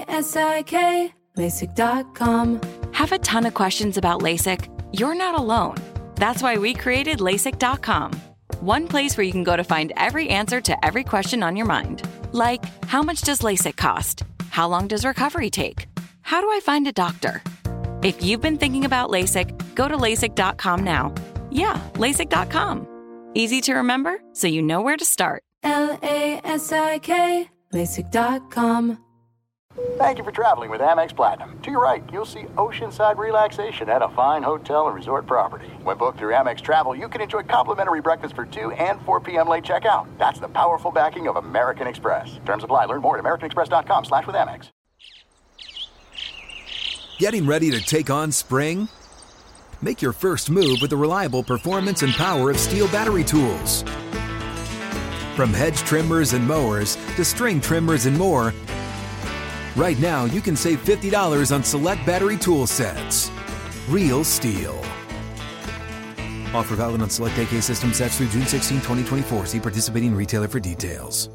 LASIK, LASIK.com. Have a ton of questions about LASIK? You're not alone. That's why we created LASIK.com. One place where you can go to find every answer to every question on your mind. Like, how much does LASIK cost? How long does recovery take? How do I find a doctor? If you've been thinking about LASIK, go to LASIK.com now. Yeah, LASIK.com. Easy to remember, so you know where to start. LASIK, LASIK.com. Thank you for traveling with Amex Platinum. To your right, you'll see oceanside relaxation at a fine hotel and resort property. When booked through Amex Travel, you can enjoy complimentary breakfast for 2 and 4 p.m. late checkout. That's the powerful backing of American Express. Terms apply. Learn more at americanexpress.com/withAmex. Getting ready to take on spring? Make your first move with the reliable performance and power of Steel battery tools. From hedge trimmers and mowers to string trimmers and more, right now you can save $50 on select battery tool sets. Real Steel. Offer valid on select AK system sets through June 16, 2024. See participating retailer for details.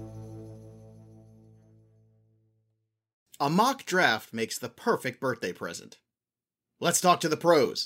A mock draft makes the perfect birthday present. Let's talk to the pros.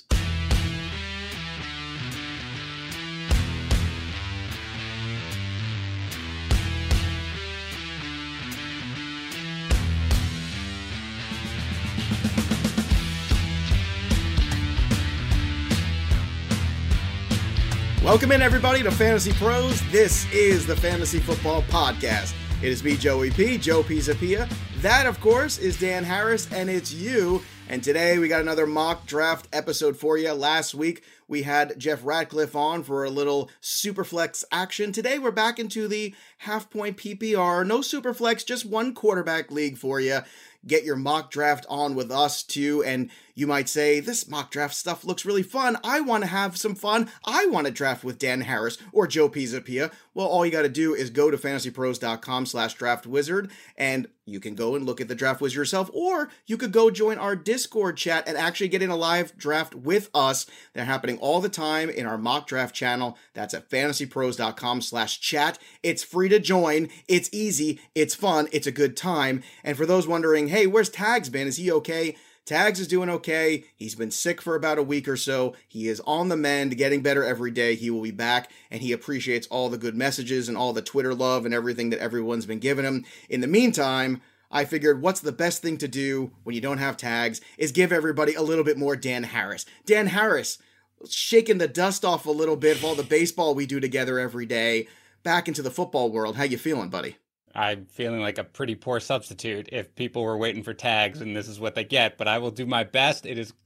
Welcome in, everybody, to Fantasy Pros. This is the Fantasy Football Podcast. It is me, Joey P, Joe Pisapia. That, of course, is Dan Harris, and it's you. And today we got another mock draft episode for you. Last week we had Jeff Ratcliffe on for a little Superflex action. Today we're back into the half-point PPR. No Superflex, just one quarterback league for you. Get your mock draft on with us too, and you might say, this mock draft stuff looks really fun. I want to have some fun. I want to draft with Dan Harris or Joe Pisapia. Well, all you got to do is go to fantasypros.com/draftwizard, and you can go and look at the draft wizard yourself, or you could go join our Discord chat and actually get in a live draft with us. They're happening all the time in our mock draft channel. That's at fantasypros.com/chat. It's free to join. It's easy. It's fun. It's a good time. And for those wondering, hey, where's Tags been? Is he okay? Tags is doing okay. He's been sick for about a week or so. He is on the mend, getting better every day. He will be back, and he appreciates all the good messages and all the Twitter love and everything that everyone's been giving him. In the meantime, I figured what's the best thing to do when you don't have Tags is give everybody a little bit more Dan Harris. Dan Harris, shaking the dust off a little bit of all the baseball we do together every day, back into the football world. How you feeling, buddy? I'm feeling like a pretty poor substitute if people were waiting for Tags and this is what they get, but I will do my best. It is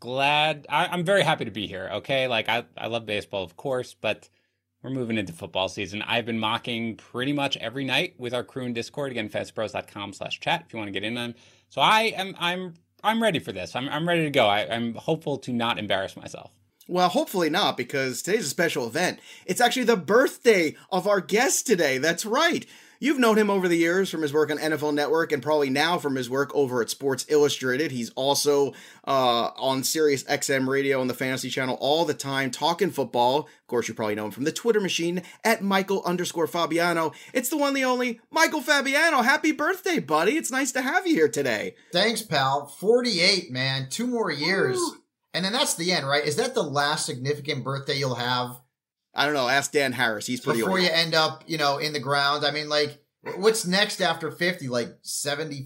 I'm very happy to be here, okay? Like, I love baseball, of course, but we're moving into football season. I've been mocking pretty much every night with our crew in Discord, again, fantasypros.com/chat if you want to get in on. So I'm ready for this. I'm ready to go. I'm hopeful to not embarrass myself. Well, hopefully not, because today's a special event. It's actually the birthday of our guest today. That's right. You've known him over the years from his work on NFL Network and probably now from his work over at Sports Illustrated. He's also on Sirius XM Radio on the Fantasy Channel all the time, talking football. Of course, you probably know him from the Twitter machine at Michael_Fabiano. It's the one, the only Michael Fabiano. Happy birthday, buddy. It's nice to have you here today. Thanks, pal. 48, man. 2 more years. Woo. And then that's the end, right? Is that the last significant birthday you'll have? I don't know. Ask Dan Harris. He's pretty Before old. You end up, in the ground. I mean, like, what's next after 50? Like 75?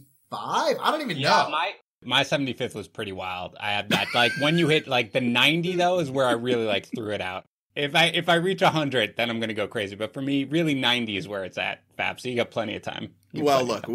I don't even know. My 75th was pretty wild. I had that. Like, when you hit, like, the 90, though, is where I really, like, threw it out. If I reach 100, then I'm going to go crazy. But for me, really 90 is where it's at, Fab. So you got plenty of time. Well, look,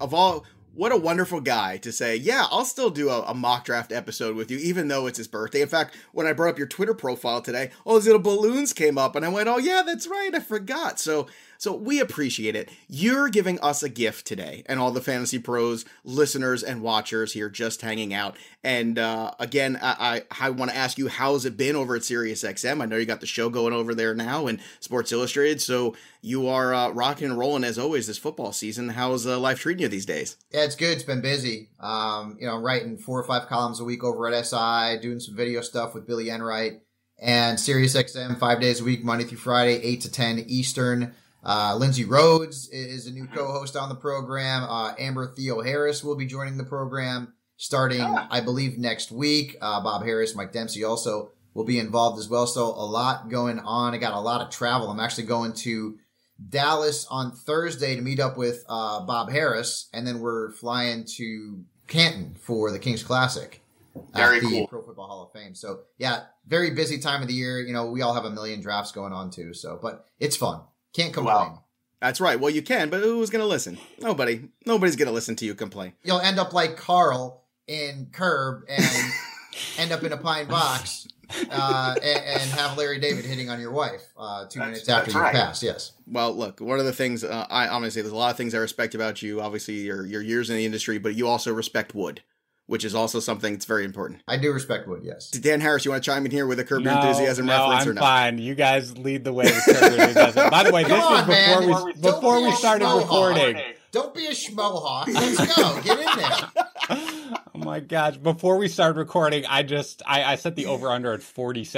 what a wonderful guy to say, yeah, I'll still do a mock draft episode with you, even though it's his birthday. In fact, when I brought up your Twitter profile today, all those little balloons came up, and I went, oh, yeah, that's right, I forgot. So we appreciate it. You're giving us a gift today, and all the Fantasy Pros listeners and watchers here just hanging out. And again, I want to ask you, how's it been over at SiriusXM? I know you got the show going over there now and Sports Illustrated, so you are rocking and rolling as always this football season. How's life treating you these days? Yeah, it's good. It's been busy. Writing 4 or 5 columns a week over at SI, doing some video stuff with Billy Enright, and SiriusXM 5 days a week, Monday through Friday, 8 to 10 Eastern. Lindsey Rhodes is a new co-host on the program. Amber Theo Harris will be joining the program starting, I believe, next week. Bob Harris, Mike Dempsey also will be involved as well. So a lot going on. I got a lot of travel. I'm actually going to Dallas on Thursday to meet up with Bob Harris, and then we're flying to Canton for the Kings Classic. Very the cool. Pro Football Hall of Fame. So yeah, very busy time of the year. You know, we all have a million drafts going on too. So, but it's fun. Can't complain. Wow. That's right. Well, you can, but who's going to listen? Nobody. Nobody's going to listen to you complain. You'll end up like Carl in Curb and end up in a pine box and have Larry David hitting on your wife 2 minutes after you pass. Yes. Well, look, one of the things I honestly, there's a lot of things I respect about you. Obviously, your years in the industry, but you also respect wood, which is also something that's very important. I do respect wood, yes. Dan Harris, you want to chime in here with a Curb Your Enthusiasm reference or no? I'm fine. You guys lead the way with Curb Your Enthusiasm. By the way, this was before we started recording. Don't be a schmohawk. Let's go. Get in there. Oh my gosh. Before we started recording, I set the over-under at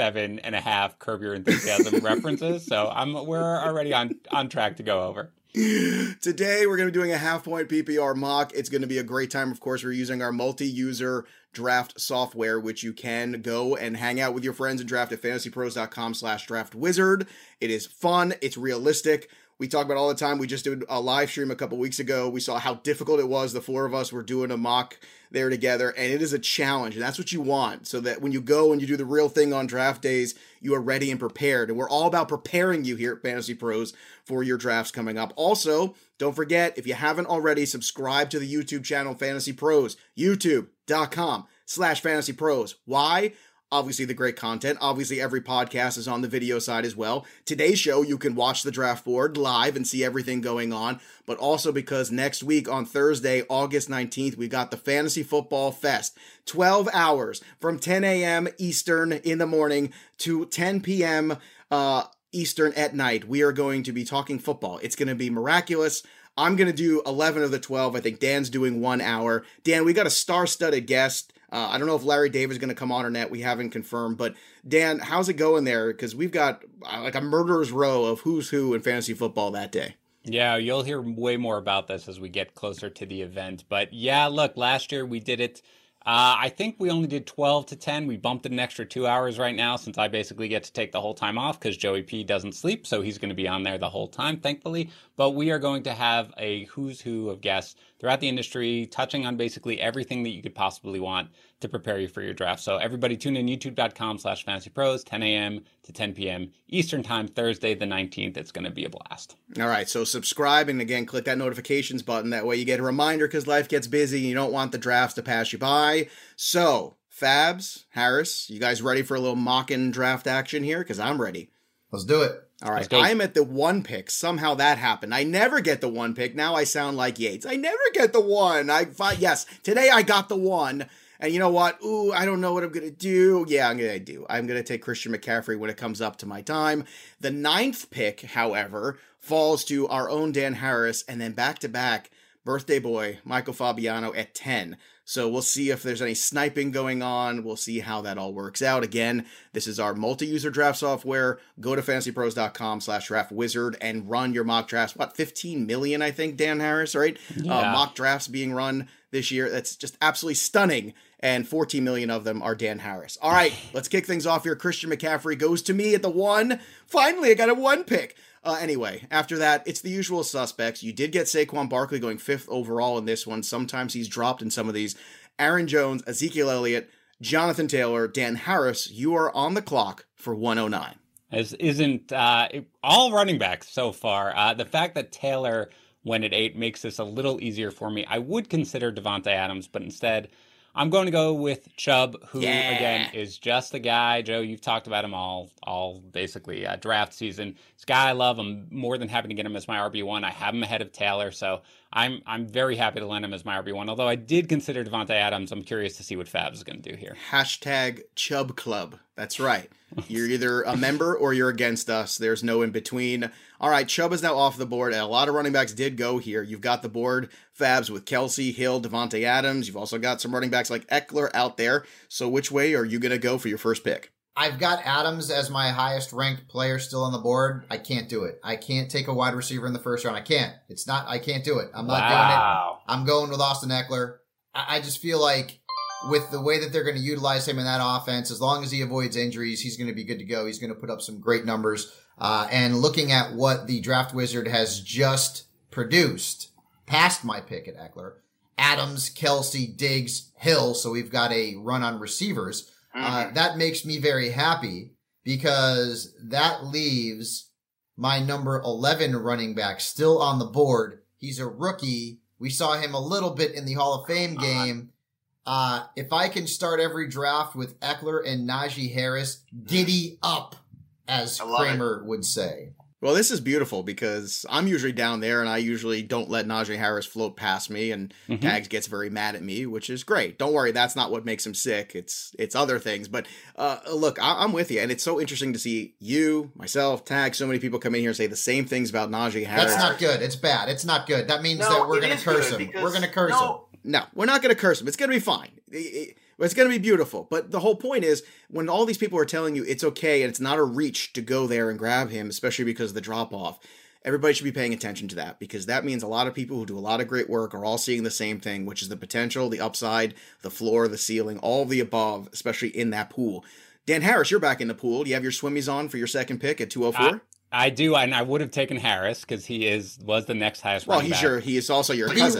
47.5 Curb Your Enthusiasm references. So we're already on track to go over. Today, we're going to be doing a half-point PPR mock. It's going to be a great time. Of course, we're using our multi-user draft software, which you can go and hang out with your friends and draft at fantasypros.com/draftwizard. It is fun. It's realistic. We talk about it all the time. We just did a live stream a couple weeks ago. We saw how difficult it was. The four of us were doing a mock there together, and it is a challenge, and that's what you want, so that when you go and you do the real thing on draft days, you are ready and prepared. And we're all about preparing you here at Fantasy Pros for your drafts coming up. Also, don't forget, if you haven't already, subscribe to the YouTube channel Fantasy Pros, youtube.com/Fantasy Pros. Why? Obviously, the great content. Obviously, every podcast is on the video side as well. Today's show, you can watch the draft board live and see everything going on. But also because next week on Thursday, August 19th, we got the Fantasy Football Fest. 12 hours from 10 a.m. Eastern in the morning to 10 p.m. Eastern at night. We are going to be talking football. It's going to be miraculous. I'm going to do 11 of the 12. I think Dan's doing 1 hour. Dan, we got a star-studded guest. I don't know if Larry David is going to come on or not. We haven't confirmed. But, Dan, how's it going there? Because we've got like a murderer's row of who's who in fantasy football that day. Yeah, you'll hear way more about this as we get closer to the event. But, yeah, look, last year we did it. I think we only did 12 to 10. We bumped it an extra 2 hours right now since I basically get to take the whole time off because Joey P doesn't sleep, so he's going to be on there the whole time, thankfully. But we are going to have a who's who of guests throughout the industry, touching on basically everything that you could possibly want to prepare you for your draft. So everybody tune in, youtube.com/fantasypros, 10 a.m. to 10 p.m. Eastern time, Thursday the 19th. It's going to be a blast. All right, so subscribe and again, click that notifications button. That way you get a reminder because life gets busy and you don't want the drafts to pass you by. So, Fabs, Harris, you guys ready for a little mock-in draft action here? Because I'm ready. Let's do it. All right, I am at the 1 pick. Somehow that happened. I never get the 1 pick. Now I sound like Yates. I never get the 1. Yes, today I got the 1. And you know what? Ooh, I don't know what I'm going to do. Yeah, I'm going to take Christian McCaffrey when it comes up to my time. The 9th pick, however, falls to our own Dan Harris. And then back-to-back, birthday boy, Michael Fabiano at 10. So we'll see if there's any sniping going on. We'll see how that all works out. Again, this is our multi-user draft software. Go to fantasypros.com/draftwizard and run your mock drafts. 15 million, I think, Dan Harris, right? Yeah. Mock drafts being run this year. That's just absolutely stunning. And 14 million of them are Dan Harris. All right, let's kick things off here. Christian McCaffrey goes to me at the 1. Finally, I got a 1 pick. Anyway, after that, it's the usual suspects. You did get Saquon Barkley going 5th overall in this one. Sometimes he's dropped in some of these. Aaron Jones, Ezekiel Elliott, Jonathan Taylor, Dan Harris, you are on the clock for 109. As isn't all running backs so far. The fact that Taylor went at 8 makes this a little easier for me. I would consider Devontae Adams, but instead I'm going to go with Chubb, who, again, is just a guy. Joe, you've talked about him all basically draft season. This guy I love. I'm more than happy to get him as my RB1. I have him ahead of Taylor, so I'm very happy to land him as my RB1. Although I did consider Devontae Adams, I'm curious to see what Fabs is going to do here. Hashtag Chubb Club. That's right. You're either a member or you're against us. There's no in between. All right, Chubb is now off the board, and a lot of running backs did go here. You've got the board, Fabs, with Kelsey, Hill, Devontae Adams. You've also got some running backs like Eckler out there. So which way are you going to go for your first pick? I've got Adams as my highest ranked player still on the board. I can't do it. I can't take a wide receiver in the first round. I can't. I can't do it. I'm not doing it. I'm going with Austin Eckler. I just feel like with the way that they're going to utilize him in that offense, as long as he avoids injuries, he's going to be good to go. He's going to put up some great numbers. And looking at what the Draft Wizard has just produced, past my pick at Eckler, Adams, Kelsey, Diggs, Hill. So we've got a run on receivers. That makes me very happy because that leaves my number 11 running back still on the board. He's a rookie. We saw him a little bit in the Hall of Fame game. If I can start every draft with Eckler and Najee Harris, giddy up, as Kramer would say. Well, this is beautiful because I'm usually down there and I usually don't let Najee Harris float past me, and Tags gets very mad at me, which is great. Don't worry, that's not what makes him sick. It's other things. But look, I'm with you, and it's so interesting to see you, myself, Tags, so many people come in here and say the same things about Najee Harris. That's not good. It's bad. It's not good. That means that we're going to curse him. We're going to curse him. No, we're not going to curse him. It's going to be fine. It's going to be beautiful. But the whole point is, when all these people are telling you it's okay and it's not a reach to go there and grab him, especially because of the drop-off, everybody should be paying attention to that, because that means a lot of people who do a lot of great work are all seeing the same thing, which is the potential, the upside, the floor, the ceiling, all of the above, especially in that pool. Dan Harris, you're back in the pool. Do you have your swimmies on for your second pick at 204? I do, and I would have taken Harris because he was the next highest running back. He is also your cousin.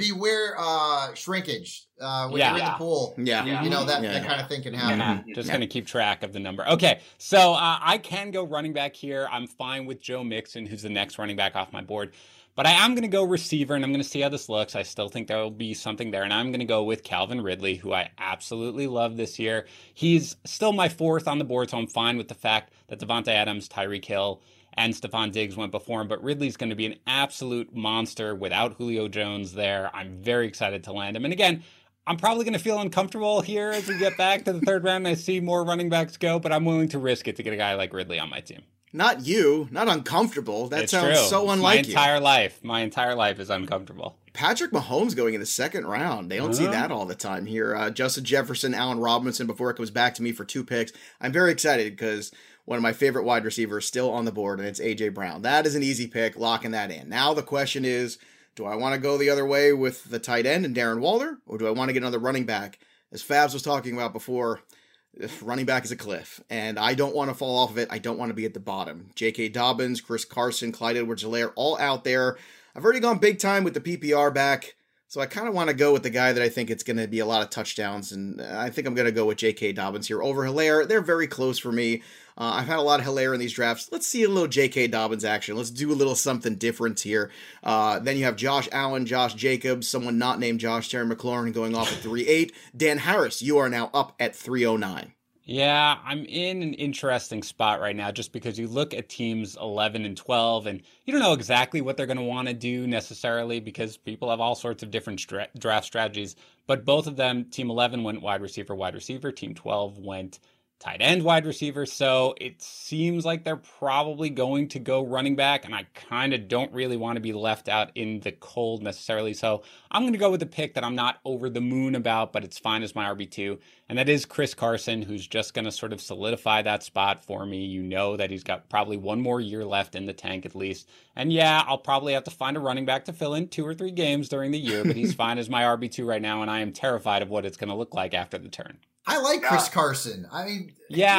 Beware shrinkage when you're in the pool. Yeah. You know, that kind of thing can happen. Just going to keep track of the number. Okay, so I can go running back here. I'm fine with Joe Mixon, who's the next running back off my board. But I am going to go receiver, and I'm going to see how this looks. I still think there will be something there, and I'm going to go with Calvin Ridley, who I absolutely love this year. He's still my fourth on the board, so I'm fine with the fact that Devontae Adams, Tyreek Hill, and Stephon Diggs went before him, but Ridley's going to be an absolute monster without Julio Jones there. I'm very excited to land him. And again, I'm probably going to feel uncomfortable here as we get back to the third round and I see more running backs go, but I'm willing to risk it to get a guy like Ridley on my team. Not you, not uncomfortable. That sounds so unlike you. My entire life is uncomfortable. Patrick Mahomes going in the second round. They don't see that all the time here. Justin Jefferson, Allen Robinson before it comes back to me for 2 picks. I'm very excited because one of my favorite wide receivers still on the board, and it's A.J. Brown. That is an easy pick, locking that in. Now the question is, do I want to go the other way with the tight end and Darren Waller, or do I want to get another running back? As Fabs was talking about before, running back is a cliff, and I don't want to fall off of it. I don't want to be at the bottom. J.K. Dobbins, Chris Carson, Clyde Edwards-Helaire, all out there. I've already gone big time with the PPR back, so I kind of want to go with the guy that I think it's going to be a lot of touchdowns, and I think I'm going to go with J.K. Dobbins here over Helaire. They're very close for me. I've had a lot of Helaire in these drafts. Let's see a little J.K. Dobbins action. Let's do a little something different here. Then you have Josh Allen, Josh Jacobs, someone not named Josh, Terry McLaurin going off at 3.8. Dan Harris, you are now up at 3.09. Yeah, I'm in an interesting spot right now just because you look at teams 11 and 12 and you don't know exactly what they're going to want to do necessarily because people have all sorts of different draft strategies. But both of them, team 11 went wide receiver. Team 12 went tight end, wide receiver. So it seems like they're probably going to go running back, and I kind of don't really want to be left out in the cold necessarily. So I'm going to go with the pick that I'm not over the moon about, but it's fine as my RB2. And that is Chris Carson, who's just going to sort of solidify that spot for me. You know that he's got probably one more year left in the tank at least. And yeah, I'll probably have to find a running back to fill in 2 or 3 games during the year, but he's fine as my RB2 right now, and I am terrified of what it's going to look like after the turn. I like Chris Carson. I mean,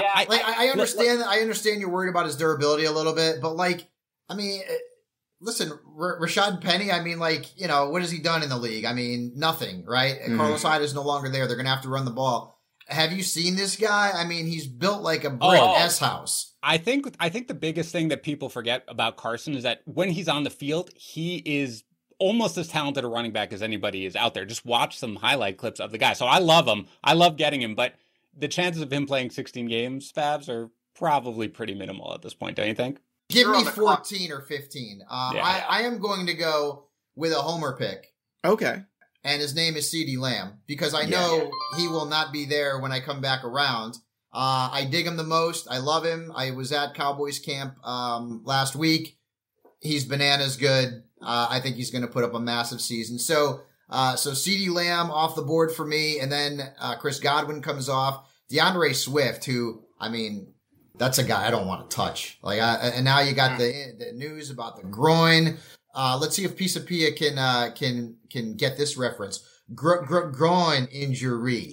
I understand. I understand you're worried about his durability a little bit, but listen, Rashad Penny. I mean, what has he done in the league? I mean, nothing, right? Mm-hmm. Carlos Hyde is no longer there. They're going to have to run the ball. Have you seen this guy? I mean, he's built like a brick S house. I think the biggest thing that people forget about Carson is that when he's on the field, he is almost as talented a running back as anybody is out there. Just watch some highlight clips of the guy. So I love him. I love getting him, but the chances of him playing 16 games, Fabs, are probably pretty minimal at this point, don't you think? Give me 14 or 15. I am going to go with a homer pick. Okay. And his name is CeeDee Lamb, because I know he will not be there when I come back around. I dig him the most. I love him. I was at Cowboys camp last week. He's bananas good. I think he's going to put up a massive season. So CeeDee Lamb off the board for me, and then Chris Godwin comes off. DeAndre Swift, who I mean, that's a guy I don't want to touch. And now you got the news about the groin. Let's see if Pisa Pia can get this reference. Groin injury.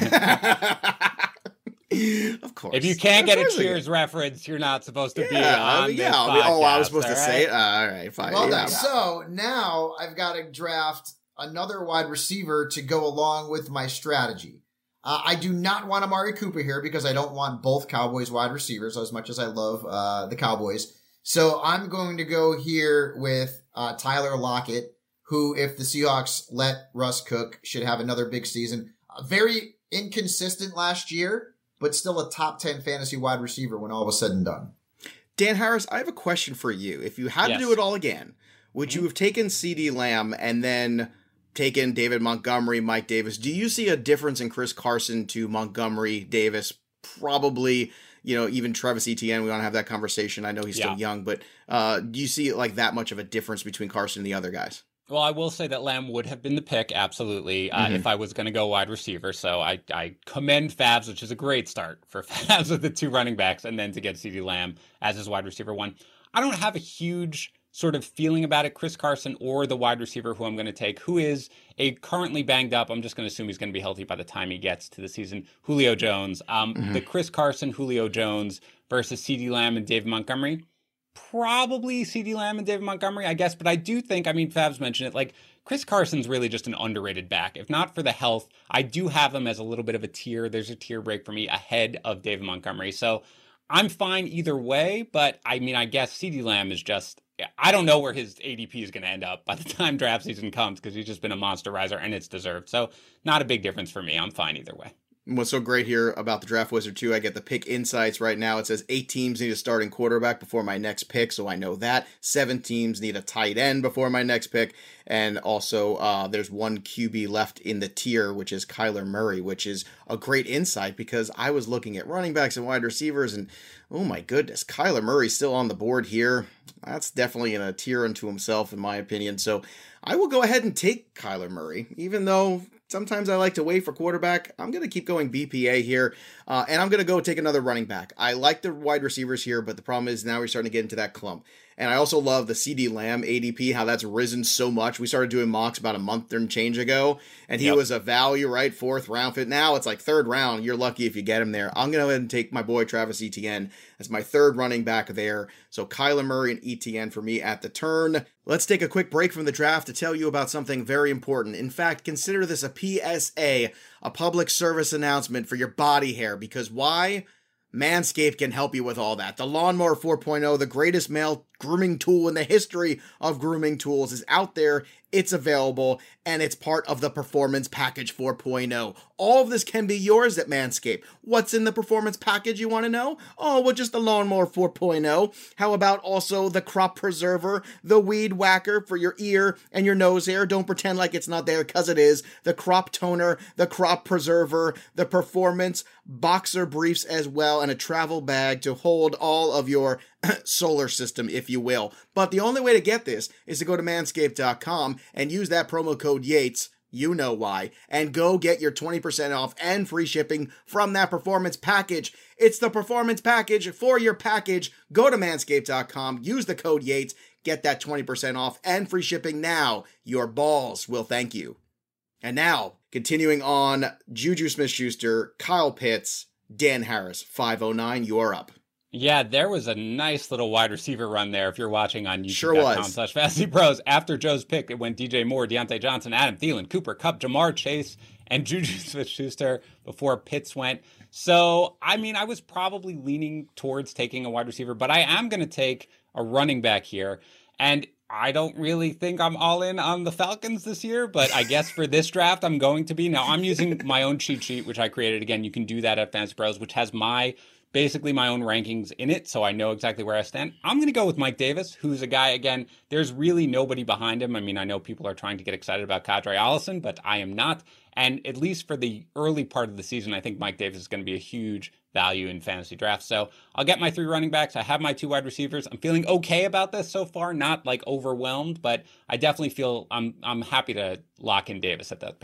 Of course. If you can't get a Cheers reference, you're not supposed to be on this podcast. I was supposed to say it. All right, fine. Well done. So now I've got to draft another wide receiver to go along with my strategy. I do not want Amari Cooper here because I don't want both Cowboys wide receivers as much as I love the Cowboys. So I'm going to go here with Tyler Lockett, who, if the Seahawks let Russ cook, should have another big season. Very inconsistent last year, but still a top 10 fantasy wide receiver when all was said and done. Dan Harris, I have a question for you. If you had to do it all again, would you have taken CeeDee Lamb and then taken David Montgomery, Mike Davis? Do you see a difference in Chris Carson to Montgomery, Davis, probably, even Travis Etienne? We want to have that conversation. I know he's still young, but do you see like that much of a difference between Carson and the other guys? Well, I will say that Lamb would have been the pick, absolutely, if I was going to go wide receiver. So I commend Fabs, which is a great start for Fabs with the 2 running backs, and then to get CeeDee Lamb as his wide receiver 1. I don't have a huge sort of feeling about it. Chris Carson or the wide receiver who I'm going to take, who is currently banged up. I'm just going to assume he's going to be healthy by the time he gets to the season. Julio Jones. The Chris Carson, Julio Jones versus CeeDee Lamb and David Montgomery. Probably CeeDee Lamb and David Montgomery, I guess. But I do think, Fabs mentioned it, like Chris Carson's really just an underrated back. If not for the health, I do have him as a little bit of a tier. There's a tier break for me ahead of David Montgomery. So I'm fine either way. But I guess CeeDee Lamb is just, I don't know where his ADP is going to end up by the time draft season comes because he's just been a monster riser and it's deserved. So not a big difference for me. I'm fine either way. What's so great here about the Draft Wizard too, I get the pick insights right now. It says 8 teams need a starting quarterback before my next pick, so I know that. 7 teams need a tight end before my next pick. And also there's 1 QB left in the tier, which is Kyler Murray, which is a great insight because I was looking at running backs and wide receivers and, oh my goodness, Kyler Murray's still on the board here. That's definitely in a tier unto himself, in my opinion. So I will go ahead and take Kyler Murray, even though sometimes I like to wait for quarterback. I'm going to keep going BPA here, and I'm going to go take another running back. I like the wide receivers here, but the problem is now we're starting to get into that clump. And I also love the CeeDee Lamb ADP, how that's risen so much. We started doing mocks about a month and change ago, and he was a value, right? 4th round fit. Now it's like 3rd round. You're lucky if you get him there. I'm going to go ahead and take my boy Travis Etienne as my 3rd running back there. So Kyler Murray and Etienne for me at the turn. Let's take a quick break from the draft to tell you about something very important. In fact, consider this a PSA, a public service announcement for your body hair, because why? Manscaped can help you with all that. The Lawnmower 4.0, the greatest male grooming tool in the history of grooming tools, is out there. It's available, and it's part of the Performance Package 4.0. All of this can be yours at Manscaped. What's in the Performance Package, you want to know? Oh, well, just the Lawnmower 4.0. How about also the Crop Preserver, the Weed Whacker for your ear and your nose hair? Don't pretend like it's not there, because it is. The Crop Toner, the Crop Preserver, the Performance Boxer Briefs as well, and a travel bag to hold all of your solar system, if you will. But the only way to get this is to go to manscaped.com and use that promo code Yates, you know why, and go get your 20% off and free shipping from that Performance Package. It's the Performance Package for your package. Go to manscaped.com, use the code Yates, get that 20% off and free shipping now. Your balls will thank you. And now, continuing on, Juju Smith-Schuster, Kyle Pitts, Dan Harris, 509, you're up. Yeah, there was a nice little wide receiver run there if you're watching on Sure was. YouTube.com/FantasyPros. After Joe's pick, it went DJ Moore, Deontay Johnson, Adam Thielen, Cooper Kupp, Jamar Chase, and Juju Smith-Schuster before Pitts went. So, I was probably leaning towards taking a wide receiver, but I am going to take a running back here. And I don't really think I'm all in on the Falcons this year, but I guess for this draft, I'm going to be. Now, I'm using my own cheat sheet, which I created. Again, you can do that at Fantasy Pros, which has basically my own rankings in it, so I know exactly where I stand. I'm going to go with Mike Davis, who's a guy, again, there's really nobody behind him. I know people are trying to get excited about Kadri Allison, but I am not. And at least for the early part of the season, I think Mike Davis is going to be a huge value in fantasy drafts. So I'll get my 3 running backs. I have my 2 wide receivers. I'm feeling okay about this so far, not like overwhelmed, but I definitely feel I'm happy to lock in Davis at that pick.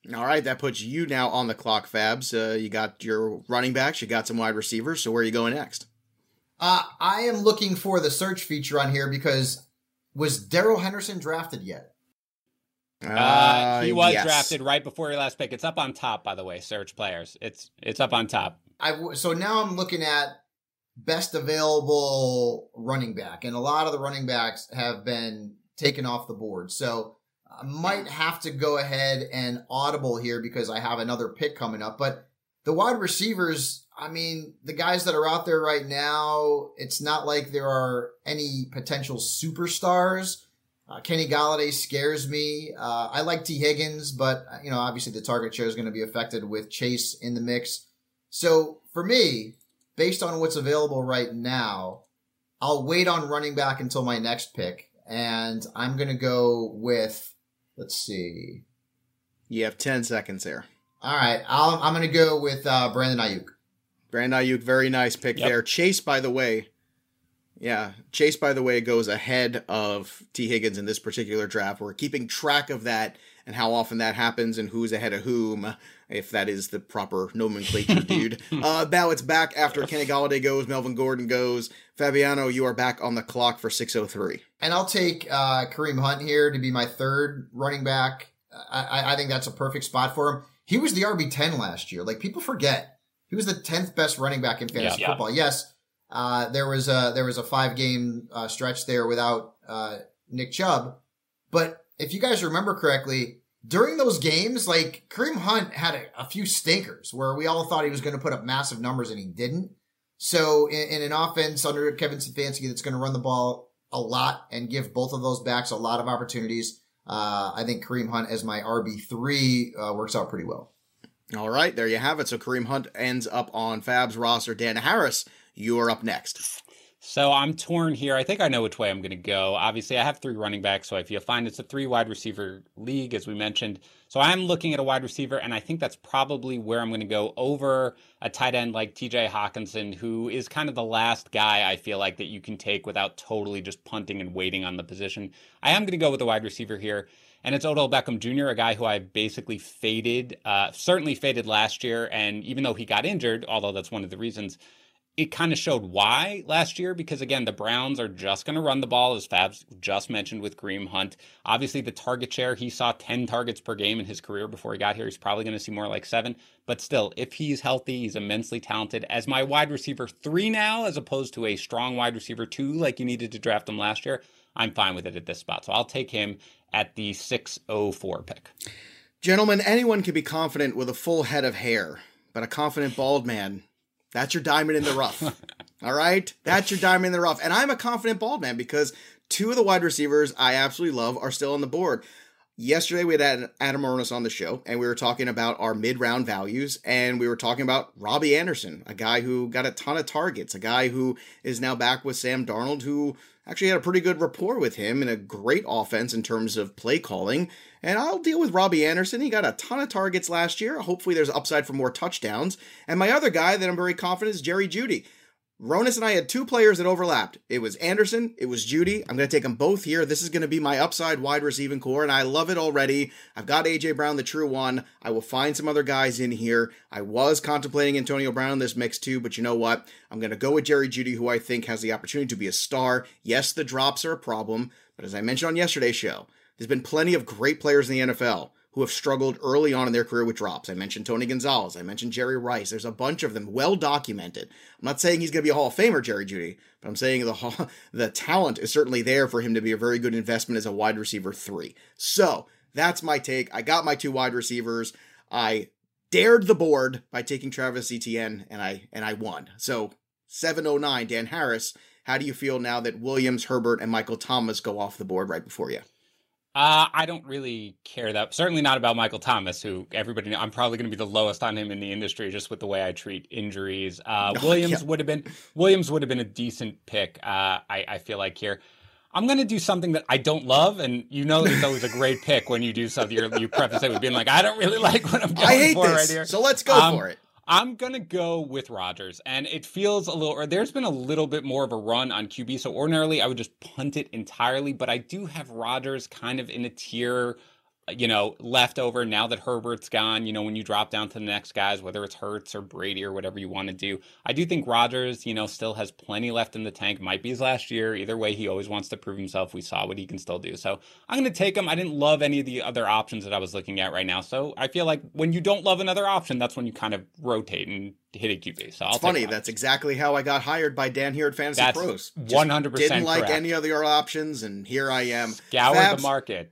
All right, that puts you now on the clock, Fabs. You got your running backs, you got some wide receivers, so where are you going next? I am looking for the search feature on here because was Darrell Henderson drafted yet? He was yes. drafted right before your last pick. It's up on top, by the way, search players. It's up on top. So now I'm looking at best available running back, and a lot of the running backs have been taken off the board. So I might have to go ahead and audible here because I have another pick coming up. But the wide receivers, I mean, the guys that are out there right now, it's not like there are any potential superstars. Kenny Golladay scares me. I like T. Higgins, but, obviously the target share is going to be affected with Chase in the mix. So for me, based on what's available right now, I'll wait on running back until my next pick. And I'm going to go with, let's see. You have 10 seconds here. All right. I'm going to go with Brandon Ayuk. Brandon Ayuk, very nice pick there. Chase, by the way, goes ahead of T. Higgins in this particular draft. We're keeping track of that and how often that happens and who's ahead of whom, if that is the proper nomenclature, dude. Now it's back after Kenny Golladay goes, Melvin Gordon goes. Fabiano, you are back on the clock for 6:03. And I'll take Kareem Hunt here to be my third running back. I think that's a perfect spot for him. He was the RB10 last year. Like, people forget. He was the 10th best running back in fantasy football. Yes, there was a 5-game stretch there without Nick Chubb. But if you guys remember correctly, during those games, like, Kareem Hunt had a few stinkers where we all thought he was going to put up massive numbers and he didn't. So in an offense under Kevin Stefanski that's going to run the ball a lot and give both of those backs a lot of opportunities, I think Kareem Hunt as my RB3 works out pretty well. All right, there you have it. So Kareem Hunt ends up on Fab's roster. Dan Harris, you are up next. So I'm torn here. I think I know which way I'm going to go. Obviously, I have 3 running backs, so I feel fine. It's a 3 wide receiver league, as we mentioned. So I'm looking at a wide receiver, and I think that's probably where I'm going to go over a tight end like TJ Hawkinson, who is kind of the last guy I feel like that you can take without totally just punting and waiting on the position. I am going to go with a wide receiver here, and it's Odell Beckham Jr., a guy who I basically faded, certainly faded last year, and even though he got injured, although that's one of the reasons, it kind of showed why last year, because again, the Browns are just going to run the ball, as Fabs just mentioned with Kareem Hunt. Obviously, the target share, he saw 10 targets per game in his career before he got here. He's probably going to see more like 7. But still, if he's healthy, he's immensely talented. As my wide receiver 3 now, as opposed to a strong wide receiver 2 like you needed to draft him last year, I'm fine with it at this spot. So I'll take him at the 6:04 pick. Gentlemen, anyone can be confident with a full head of hair, but a confident bald man, that's your diamond in the rough. All right? That's your diamond in the rough. And I'm a confident bald man because 2 of the wide receivers I absolutely love are still on the board. Yesterday, we had Adam Ornis on the show, and we were talking about our mid-round values, and we were talking about Robbie Anderson, a guy who got a ton of targets, a guy who is now back with Sam Darnold, who actually had a pretty good rapport with him and a great offense in terms of play calling. And I'll deal with Robbie Anderson. He got a ton of targets last year. Hopefully there's upside for more touchdowns. And my other guy that I'm very confident is Jerry Jeudy. Ronis and I had 2 players that overlapped. It was Anderson. It was Jeudy. I'm going to take them both here. This is going to be my upside wide receiving core, and I love it already. I've got A.J. Brown, the true one. I will find some other guys in here. I was contemplating Antonio Brown in this mix too, but you know what? I'm going to go with Jerry Jeudy, who I think has the opportunity to be a star. Yes, the drops are a problem, but as I mentioned on yesterday's show, there's been plenty of great players in the NFL who have struggled early on in their career with drops. I mentioned Tony Gonzalez. I mentioned Jerry Rice. There's a bunch of them well documented. I'm not saying he's going to be a Hall of Famer, Jerry Jeudy, but I'm saying the talent is certainly there for him to be a very good investment as a wide receiver 3. So that's my take. I got my 2 wide receivers. I dared the board by taking Travis Etienne, and I won. So 709, Dan Harris, how do you feel now that Williams, Herbert, and Michael Thomas go off the board right before you? I don't really care that, certainly not about Michael Thomas, who everybody knows, I'm probably going to be the lowest on him in the industry just with the way I treat injuries. Williams would have been a decent pick. I feel like here. I'm going to do something that I don't love, and you know it's always a great pick when you do something. You preface it with being like, I don't really like what I'm going for right here. So let's go for it. I'm going to go with Rodgers, and it feels there's been a little bit more of a run on QB, so ordinarily I would just punt it entirely, but I do have Rodgers kind of in a tier left over now that Herbert's gone, when you drop down to the next guys, whether it's Hurts or Brady or whatever you want to do. I do think Rodgers, still has plenty left in the tank. Might be his last year. Either way, he always wants to prove himself. We saw what he can still do. So I'm going to take him. I didn't love any of the other options that I was looking at right now. So I feel like when you don't love another option, that's when you kind of rotate and hit a QB. So it's funny. That's exactly how I got hired by Dan here at Fantasy Pros. 100% didn't like correct. any other options, and here I am. Scoured the market.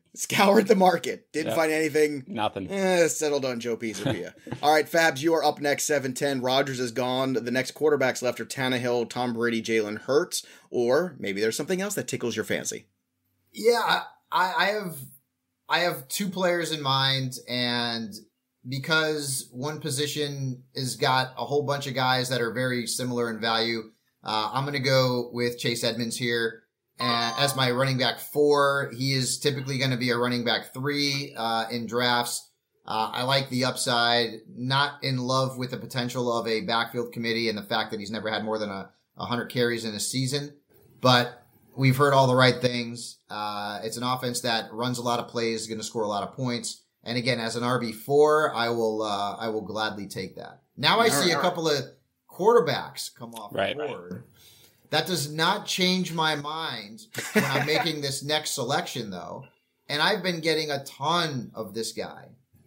Didn't find anything. Nothing. Settled on Joe Pisapia. All right, Fabs, you are up next, 7-10. Rodgers is gone. The next quarterbacks left are Tannehill, Tom Brady, Jalen Hurts, or maybe there's something else that tickles your fancy. Yeah, I have two players in mind, and because one position has got a whole bunch of guys that are very similar in value, I'm going to go with Chase Edmonds here. As my running back 4, he is typically going to be a running back 3 in drafts. I like the upside, not in love with the potential of a backfield committee and the fact that he's never had more than 100 carries in a season. But we've heard all the right things. It's an offense that runs a lot of plays, is going to score a lot of points. And again, as an RB4, I will gladly take that. Now I see a couple of quarterbacks come off the board. Right. That does not change my mind when I'm making this next selection, though. And I've been getting a ton of this guy.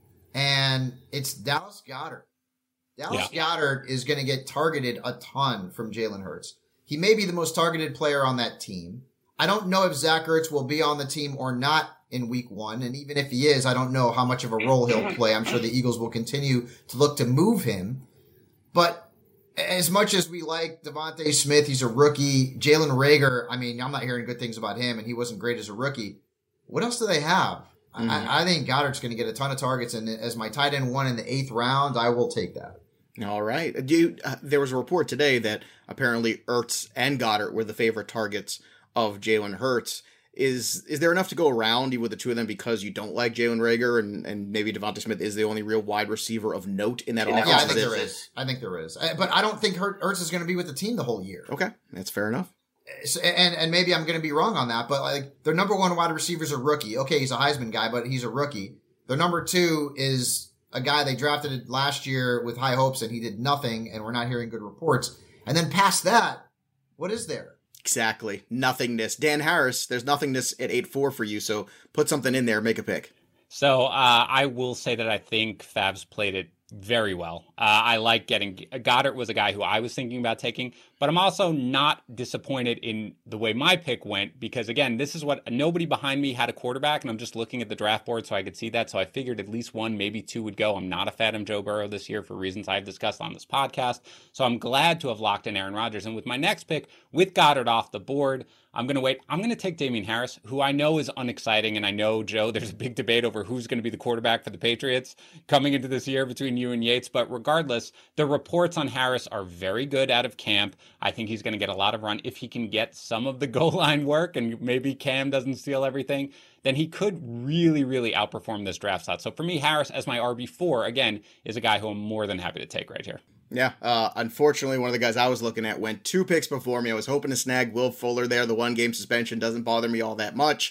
And it's Dallas Goedert. Dallas Goedert is going to get targeted a ton from Jalen Hurts. He may be the most targeted player on that team. I don't know if Zach Ertz will be on the team or not in week 1. And even if he is, I don't know how much of a role he'll play. I'm sure the Eagles will continue to look to move him. But as much as we like Devontae Smith, he's a rookie. Jalen Reagor, I'm not hearing good things about him, and he wasn't great as a rookie. What else do they have? Mm-hmm. I think Goddard's going to get a ton of targets, and as my tight end 1 in the 8th round, I will take that. All right. There was a report today that apparently Ertz and Goddard were the favorite targets of Jalen Hurts. Is there enough to go around with the two of them because you don't like Jalen Reagor and maybe Devonta Smith is the only real wide receiver of note in that offense? Yeah, I think there is. But I don't think Ertz is going to be with the team the whole year. Okay, that's fair enough. So, and maybe I'm going to be wrong on that, but their number 1 wide receiver is a rookie. Okay, he's a Heisman guy, but he's a rookie. Their number 2 is a guy they drafted last year with high hopes, and he did nothing, and we're not hearing good reports. And then past that, what is there? Exactly. Nothingness. Dan Harris, there's nothingness at 8-4 for you, so put something in there, make a pick. So I will say that I think Fabs played it very well. I like getting Goddard was a guy who I was thinking about taking, but I'm also not disappointed in the way my pick went because again, this is what nobody behind me had a quarterback and I'm just looking at the draft board so I could see that. So I figured at least 1, maybe 2 would go. I'm not a fan of Joe Burrow this year for reasons I've discussed on this podcast. So I'm glad to have locked in Aaron Rodgers. And with my next pick, with Goddard off the board, I'm going to wait. I'm going to take Damian Harris, who I know is unexciting. And I know, Joe, there's a big debate over who's going to be the quarterback for the Patriots coming into this year between you and Yates. But regardless, the reports on Harris are very good out of camp. I think he's going to get a lot of run. If he can get some of the goal line work and maybe Cam doesn't steal everything, then he could really, really outperform this draft slot. So for me, Harris as my RB4, again, is a guy who I'm more than happy to take right here. Yeah, unfortunately, one of the guys I was looking at went 2 picks before me. I was hoping to snag Will Fuller there. The 1-game suspension doesn't bother me all that much.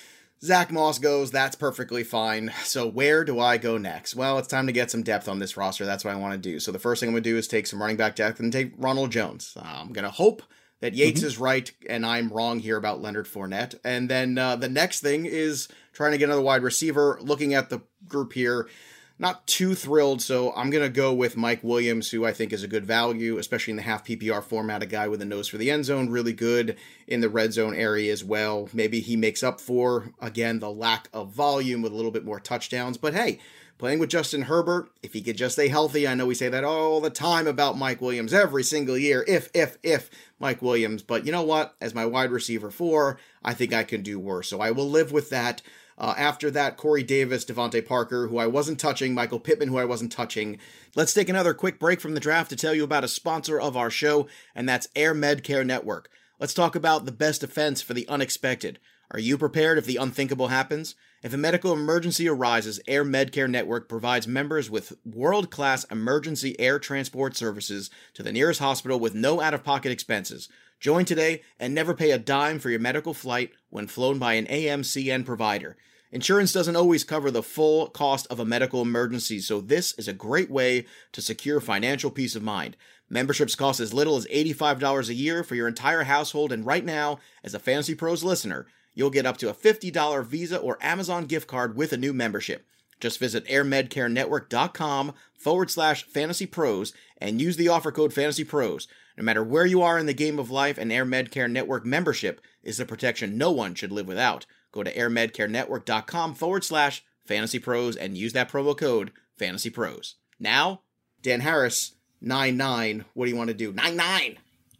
Zach Moss goes, that's perfectly fine. So where do I go next? Well, it's time to get some depth on this roster. That's what I want to do. So the first thing I'm going to do is take some running back depth and take Ronald Jones. I'm going to hope that Yates is right and I'm wrong here about Leonard Fournette. And then the next thing is trying to get another wide receiver. Looking at the group here, not too thrilled, so I'm going to go with Mike Williams, who I think is a good value, especially in the half PPR format, a guy with a nose for the end zone, really good in the red zone area as well. Maybe he makes up for, again, the lack of volume with a little bit more touchdowns. But hey, playing with Justin Herbert, if he could just stay healthy, I know we say that all the time about Mike Williams every single year, if Mike Williams. But you know what? As my wide receiver 4, I think I can do worse. So I will live with that. After that, Corey Davis, Devontae Parker, who I wasn't touching, Michael Pittman, who I wasn't touching. Let's take another quick break from the draft to tell you about a sponsor of our show, and that's Air Medcare Network. Let's talk about the best defense for the unexpected. Are you prepared if the unthinkable happens? If a medical emergency arises, Air Medcare Network provides members with world-class emergency air transport services to the nearest hospital with no out-of-pocket expenses. Join today and never pay a dime for your medical flight when flown by an AMCN provider. Insurance doesn't always cover the full cost of a medical emergency, so this is a great way to secure financial peace of mind. Memberships cost as little as $85 a year for your entire household, and right now, as a Fantasy Pros listener, you'll get up to a $50 Visa or Amazon gift card with a new membership. Just visit airmedcarenetwork.com/fantasypros and use the offer code FANTASYPROS. No matter where you are in the game of life, an Air Medcare Network membership is the protection no one should live without. Go to airmedcarenetwork.com/fantasypros and use that promo code FANTASYPROS. Now, Dan Harris, 9-9. What do you want to do? 9-9.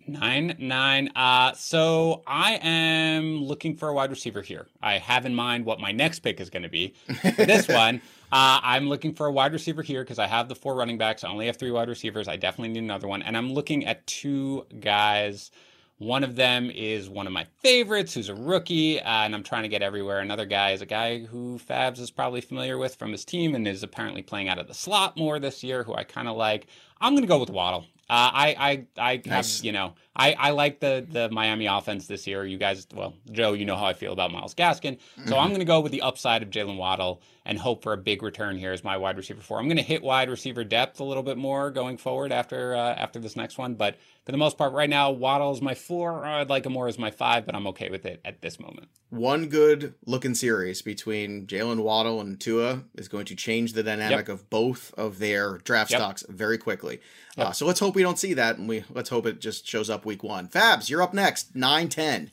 9-9. So I am looking for a wide receiver here. I have in mind what my next pick is going to be. For this one, I'm looking for a wide receiver here because I have the 4 running backs. I only have 3 wide receivers. I definitely need another one. And I'm looking at 2 guys. One of them is one of my favorites, who's a rookie, and I'm trying to get everywhere. Another guy is a guy who Fabs is probably familiar with from his team and is apparently playing out of the slot more this year, who I kind of like. I'm going to go with Waddle. I Nice. have, I like the Miami offense this year. You guys, well, Joe, you know how I feel about Myles Gaskin. So I'm going to go with the upside of Jalen Waddle and hope for a big return here as my wide receiver 4. I'm going to hit wide receiver depth a little bit more going forward after this next one. But for the most part, right now, Waddle is my 4. I'd like him more as my 5, but I'm okay with it at this moment. One good looking series between Jalen Waddle and Tua is going to change the dynamic of both of their draft stocks very quickly. So let's hope we don't see that, and let's hope it just shows up week 1. Fabs, you're up next, 9-10.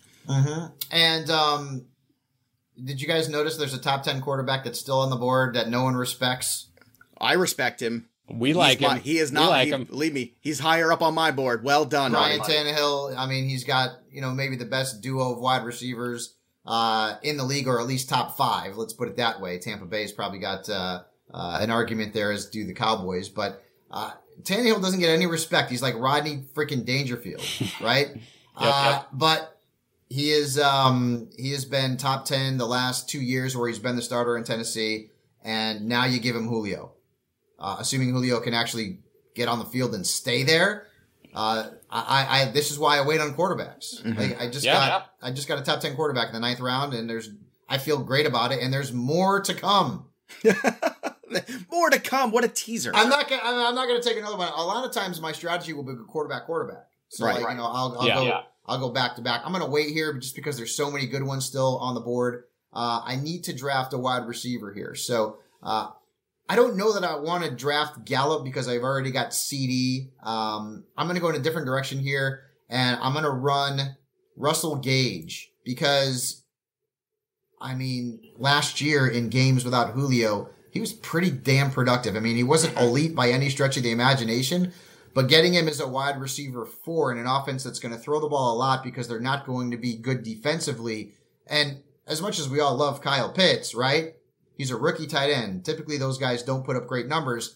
And did you guys notice there's a top 10 quarterback that's still on the board that no one respects? I respect him. We like him. He is not. Like him. Believe me, he's higher up on my board. Well done, Ryan Tannehill. I mean, he's got maybe the best duo of wide receivers in the league, or at least top 5. Let's put it that way. Tampa Bay's probably got an argument there, as do the Cowboys, but Tannehill doesn't get any respect. He's like Rodney freaking Dangerfield, right? But he has been top 10 the last 2 years where he's been the starter in Tennessee, and now you give him Julio. Assuming Julio can actually get on the field and stay there. This is why I wait on quarterbacks. Like, I just got a top 10 quarterback in the 9th round, and I feel great about it, and there's more to come. More to come. What a teaser. I'm not gonna take another one. A lot of times my strategy will be quarterback. So I'll go back to back. I'm gonna wait here just because there's so many good ones still on the board. I need to draft a wide receiver here. So I don't know that I want to draft Gallup because I've already got CD. I'm gonna go in a different direction here, and I'm gonna run Russell Gage because, I mean, last year in games without Julio, he was pretty damn productive. I mean, he wasn't elite by any stretch of the imagination, but getting him as a wide receiver 4 in an offense that's going to throw the ball a lot because they're not going to be good defensively. And as much as we all love Kyle Pitts, right? He's a rookie tight end. Typically those guys don't put up great numbers.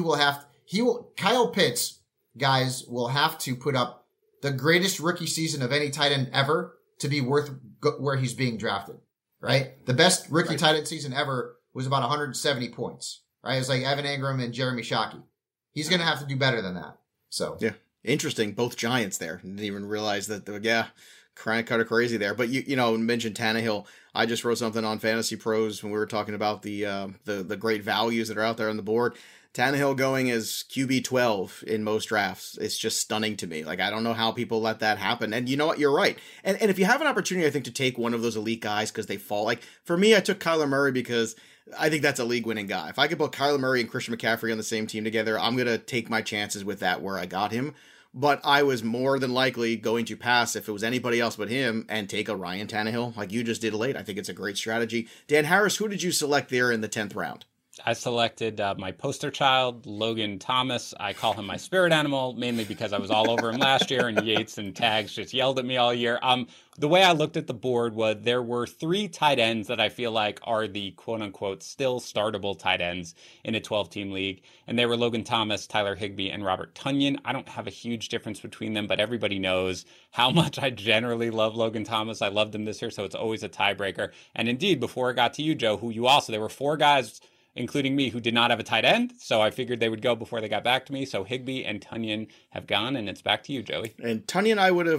Kyle Pitts, guys, will have to put up the greatest rookie season of any tight end ever to be worth where he's being drafted, right? The best rookie tight end season ever was about 170 points, right? It was like Evan Engram and Jeremy Shockey. He's going to have to do better than that. So yeah, interesting. Both Giants there. Didn't even realize that. Kind of crazy there. But you mentioned Tannehill. I just wrote something on Fantasy Pros when we were talking about the great values that are out there on the board. Tannehill going as QB 12 in most drafts. It's just stunning to me. Like, I don't know how people let that happen. And you know what? You're right. And if you have an opportunity, I think, to take one of those elite guys because they fall. Like, for me, I took Kyler Murray because I think that's a league-winning guy. If I could put Kyler Murray and Christian McCaffrey on the same team together, I'm going to take my chances with that where I got him. But I was more than likely going to pass if it was anybody else but him and take a Ryan Tannehill like you just did late. I think it's a great strategy. Dan Harris, who did you select there in the 10th round? I selected my poster child, Logan Thomas. I call him my spirit animal, mainly because I was all over him last year, and Yates and Tags just yelled at me all year. The way I looked at the board was there were 3 tight ends that I feel like are the quote-unquote still startable tight ends in a 12-team league, and they were Logan Thomas, Tyler Higbee, and Robert Tonyan. I don't have a huge difference between them, but everybody knows how much I generally love Logan Thomas. I loved him this year, so it's always a tiebreaker. And indeed, before I got to you, Joe, there were 4 guys, including me, who did not have a tight end. So I figured they would go before they got back to me. So Higbee and Tonyan have gone, and it's back to you, Joey. And Tonyan I would have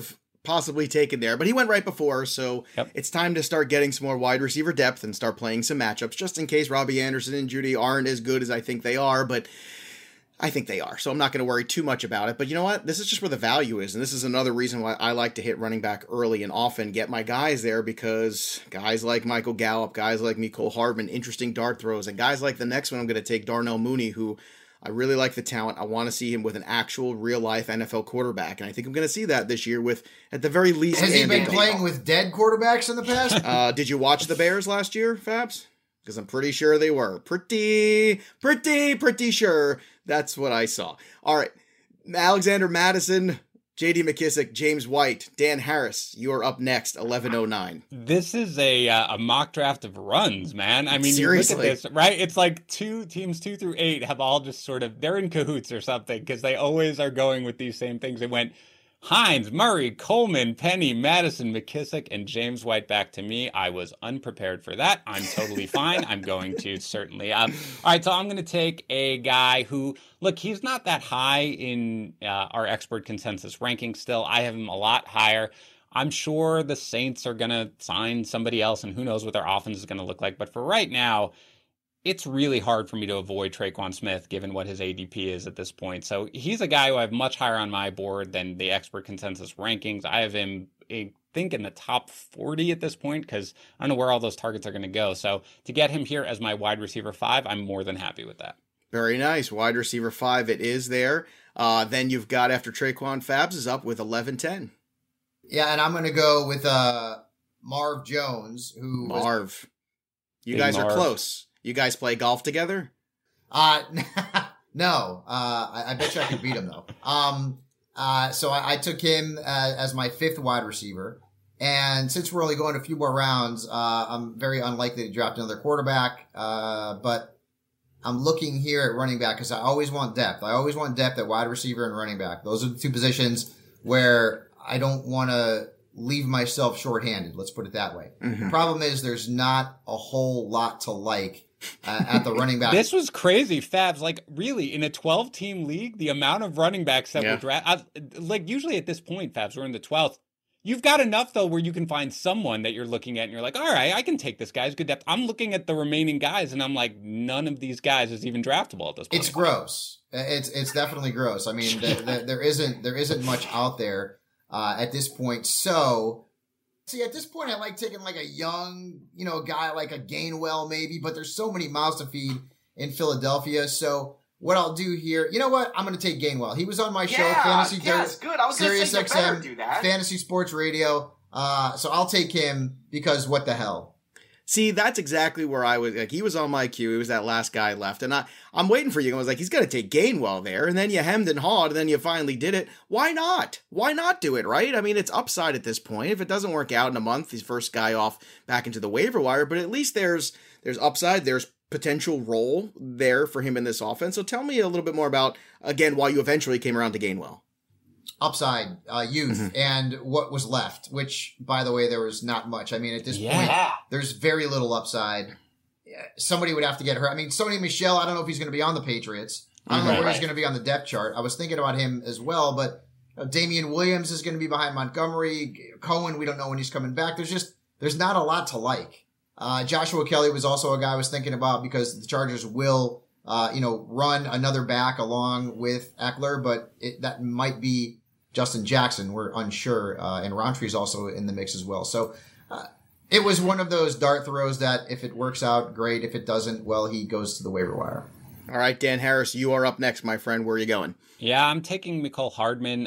possibly taken there, but he went right before, so It's time to start getting some more wide receiver depth and start playing some matchups, just in case Robbie Anderson and Judy aren't as good as I think they are, but I think they are, so I'm not going to worry too much about it. But you know what? This is just where the value is, and this is another reason why I like to hit running back early and often, get my guys there, because guys like Michael Gallup, guys like Mecole Hardman, interesting dart throws, and guys like the next one I'm going to take, Darnell Mooney, who I really like the talent. I want to see him with an actual real-life NFL quarterback, and I think I'm going to see that this year with, at the very least... Has he been playing with dead quarterbacks in the past? Did you watch the Bears last year, Fabs? Because I'm pretty sure they were. Pretty sure that's what I saw. All right. Alexander Mattison, J.D. McKissic, James White, Dan Harris, you're up next, 11:09. This is a mock draft of runs, man. I mean, seriously, you look at this, right? It's like teams 2 through 8 have all just sort of, they're in cahoots or something, because they always are going with these same things. They went Hines, Murray, Coleman, Penny, Madison, McKissic, and James White back to me. I was unprepared for that. I'm totally fine. I'm going to certainly. All right, so I'm going to take a guy who, look, he's not that high in our expert consensus ranking still. I have him a lot higher. I'm sure the Saints are going to sign somebody else, and who knows what their offense is going to look like. But for right now, it's really hard for me to avoid Tre'Quan Smith, given what his ADP is at this point. So he's a guy who I have much higher on my board than the expert consensus rankings. I have him, I think, in the top 40 at this point, because I don't know where all those targets are going to go. So to get him here as my wide receiver 5, I'm more than happy with that. Very nice. Wide receiver 5, it is there. Then you've got, after Tre'Quan, Fabs is up with 11-10. Yeah, and I'm going to go with Marv Jones, who... Marv. You guys are close. You guys play golf together? No. I bet you I could beat him, though. So I took him as my 5th wide receiver. And since we're only going a few more rounds, I'm very unlikely to draft another quarterback. But I'm looking here at running back because I always want depth. I always want depth at wide receiver and running back. Those are the 2 positions where I don't want to leave myself shorthanded. Let's put it that way. Mm-hmm. The problem is there's not a whole lot to like at the running back. This was crazy, Fabs. Like, really, in a 12-team league, the amount of running backs that were drafted, like, usually at this point, Fabs, we're in the 12th. You've got enough, though, where you can find someone that you're looking at and you're like, all right, I can take this guy. He's good depth. I'm looking at the remaining guys, and I'm like, none of these guys is even draftable at this point. It's gross. It's definitely gross. I mean, there isn't much out there at this point. So... See, at this point, I like taking like a young, guy like a Gainwell maybe, but there's so many mouths to feed in Philadelphia. So what I'll do here, you know what? I'm going to take Gainwell. He was on my show, Fantasy Dirt, good. I was Sirius say XM, do that. Fantasy Sports Radio. So I'll take him because what the hell? See, that's exactly where I was. Like, he was on my queue. He was that last guy left. And I'm waiting for you. I was like, he's going to take Gainwell there. And then you hemmed and hawed, and then you finally did it. Why not? Why not do it, right? I mean, it's upside at this point. If it doesn't work out in a month, he's first guy off back into the waiver wire. But at least there's upside. There's potential role there for him in this offense. So tell me a little bit more about, again, why you eventually came around to Gainwell. Upside, youth, and what was left, which, by the way, there was not much. I mean, at this point, there's very little upside. Somebody would have to get hurt. I mean, Sony Michel, I don't know if he's going to be on the Patriots. I don't know where he's going to be on the depth chart. I was thinking about him as well, but Damian Williams is going to be behind Montgomery. Cohen, we don't know when he's coming back. There's not a lot to like. Joshua Kelly was also a guy I was thinking about because the Chargers will, run another back along with Eckler, but that might be Justin Jackson. We're unsure. And Roundtree's also in the mix as well. So, it was one of those dart throws that if it works out, great. If it doesn't, well, he goes to the waiver wire. All right, Dan Harris, you are up next, my friend. Where are you going? Yeah, I'm taking Mecole Hardman.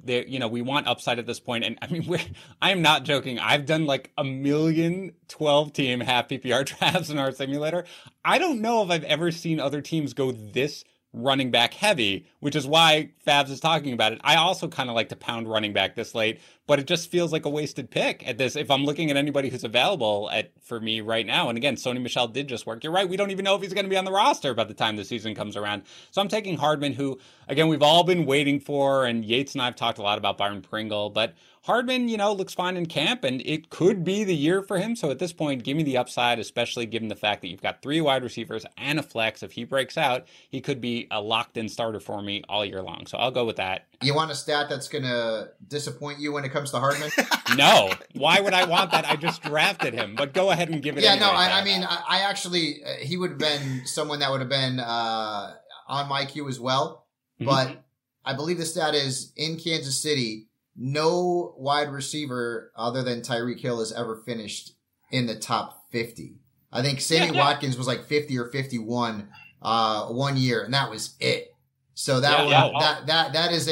We want upside at this point. And I mean, I am not joking. I've done like 1,000,000 12-team half PPR drafts in our simulator. I don't know if I've ever seen other teams go this running back heavy, which is why Fabs is talking about it. I also kind of like to pound running back this late, but it just feels like a wasted pick at this. If I'm looking at anybody who's available for me right now, and again, Sony Michel did just work. You're right. We don't even know if he's going to be on the roster by the time the season comes around. So I'm taking Hardman, who, again, we've all been waiting for, and Yates and I have talked a lot about Byron Pringle, but Hardman, looks fine in camp, and it could be the year for him. So at this point, give me the upside, especially given the fact that you've got 3 wide receivers and a flex. If he breaks out, he could be a locked-in starter for me all year long. So I'll go with that. You want a stat that's going to disappoint you when it comes comes to Hardman? No. Why would I want that? I just drafted him. But go ahead and give it. Yeah, anyway, no. I mean, I actually he would have been someone that would have been on my queue as well. But I believe the stat is in Kansas City, no wide receiver other than Tyreek Hill has ever finished in the top 50. I think Sammy Watkins was like 50 or 51 one year, and that was it. So that is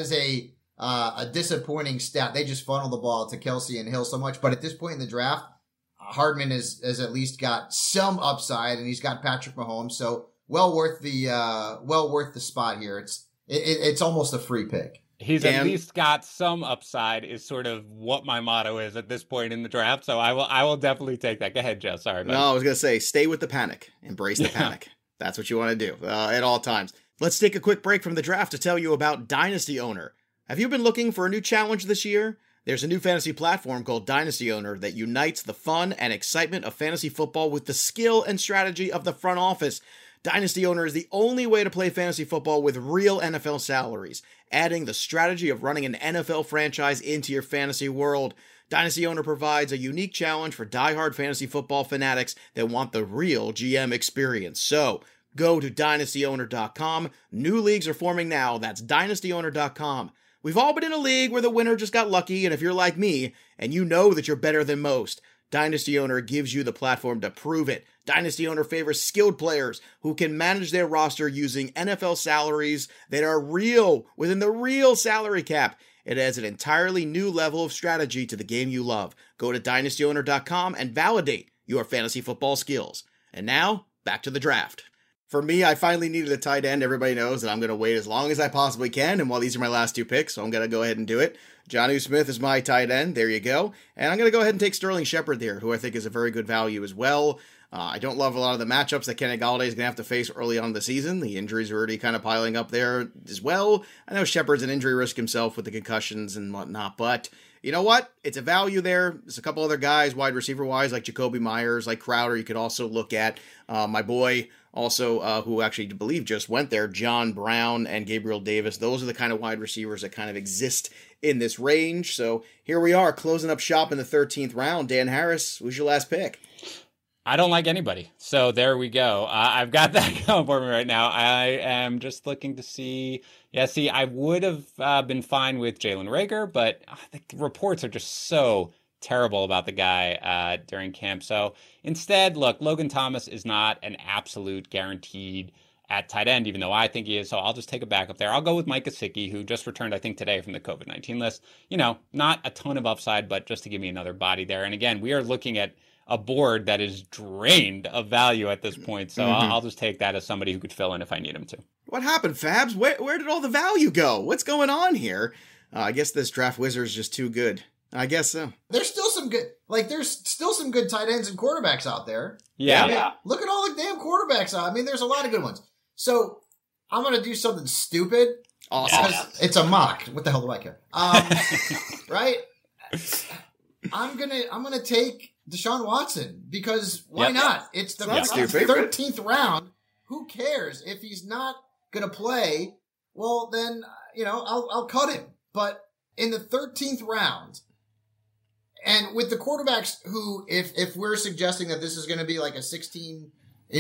a disappointing stat. They just funnel the ball to Kelsey and Hill so much. But at this point in the draft, Hardman has at least got some upside, and he's got Patrick Mahomes. So well worth the spot here. It's almost a free pick. He's at least got some upside is sort of what my motto is at this point in the draft. So I will definitely take that. Go ahead, Joe. Sorry. No, I was going to say, stay with the panic. Embrace the panic. That's what you want to do at all times. Let's take a quick break from the draft to tell you about Dynasty Owner. Have you been looking for a new challenge this year? There's a new fantasy platform called Dynasty Owner that unites the fun and excitement of fantasy football with the skill and strategy of the front office. Dynasty Owner is the only way to play fantasy football with real NFL salaries, adding the strategy of running an NFL franchise into your fantasy world. Dynasty Owner provides a unique challenge for diehard fantasy football fanatics that want the real GM experience. So, go to dynastyowner.com. New leagues are forming now. That's dynastyowner.com. We've all been in a league where the winner just got lucky, and if you're like me, and you know that you're better than most, Dynasty Owner gives you the platform to prove it. Dynasty Owner favors skilled players who can manage their roster using NFL salaries that are real, within the real salary cap. It adds an entirely new level of strategy to the game you love. Go to dynastyowner.com and validate your fantasy football skills. And now, back to the draft. For me, I finally needed a tight end. Everybody knows that I'm going to wait as long as I possibly can, and while these are my last two picks, so I'm going to go ahead and do it. Jonnu Smith is my tight end. There you go. And I'm going to go ahead and take Sterling Shepard there, who I think is a very good value as well. I don't love a lot of the matchups that Kenny Golladay is going to have to face early on in the season. The injuries are already kind of piling up there as well. I know Shepard's an injury risk himself with the concussions and whatnot, but you know what? It's a value there. There's a couple other guys, wide receiver-wise, like Jacoby Myers, like Crowder, you could also look at. My boy, also, who actually, I believe, just went there, John Brown and Gabriel Davis. Those are the kind of wide receivers that kind of exist in this range. So here we are, closing up shop in the 13th round. Dan Harris, who's your last pick? I don't like anybody. So there we go. I've got that going for me right now. I am just looking to see. Yeah, see, I would have been fine with Jalen Reagor, but the reports are just so terrible about the guy during camp. So instead, look, Logan Thomas is not an absolute guaranteed at tight end, even though I think he is. So I'll just take a backup there. I'll go with Mike Gesicki, who just returned, I think, today from the COVID-19 list. You know, not a ton of upside, but just to give me another body there. And again, we are looking at a board that is drained of value at this point. So I'll just take that as somebody who could fill in if I need him to. What happened, Fabs? Where did all the value go? What's going on here? I guess this draft wizard is just too good. I guess so. There's still some good tight ends and quarterbacks out there. Yeah. I mean, look at all the damn quarterbacks out. I mean, there's a lot of good ones. So I'm going to do something stupid. Awesome. Because it's a mock. What the hell do I care? Right? I'm gonna take Deshaun Watson because why not? It's the 13th round. Who cares if he's not gonna play? Well, then I'll cut him. But in the 13th round, and with the quarterbacks who, if we're suggesting that this is going to be like a 16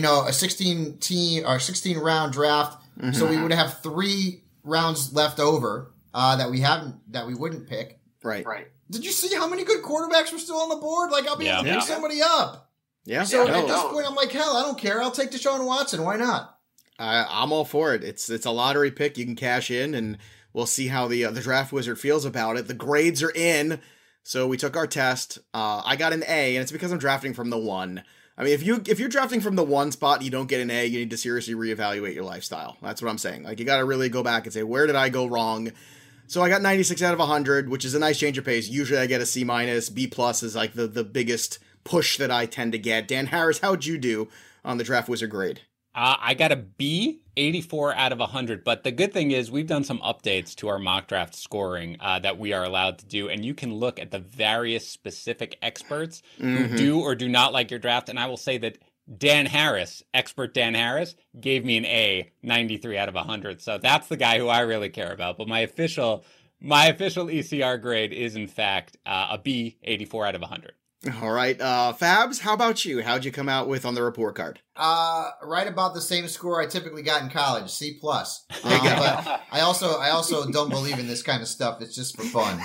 round draft, so we would have 3 rounds left over that we wouldn't pick. Right. Did you see how many good quarterbacks were still on the board? Like, I'll be able to pick somebody up. Yeah. So at this point, I'm like, hell, I don't care. I'll take Deshaun Watson. Why not? I'm all for it. It's a lottery pick. You can cash in, and we'll see how the draft wizard feels about it. The grades are in, so we took our test. I got an A, and it's because I'm drafting from the 1. I mean, if you're drafting from the 1 spot, you don't get an A. You need to seriously reevaluate your lifestyle. That's what I'm saying. Like, you got to really go back and say, where did I go wrong? So I got 96 out of 100, which is a nice change of pace. Usually I get a C-. B+ is like the biggest push that I tend to get. Dan Harris, how'd you do on the draft wizard grade? I got a B, 84 out of 100. But the good thing is we've done some updates to our mock draft scoring that we are allowed to do. And you can look at the various specific experts who do or do not like your draft. And I will say that Dan Harris, expert Dan Harris, gave me an A, 93 out of 100. So that's the guy who I really care about. But my official My official ECR grade is, in fact, a B, 84 out of 100. All right. Fabs, how about you? How'd you come out with on the report card? Right about the same score I typically got in college, C+. But I also don't believe in this kind of stuff. It's just for fun.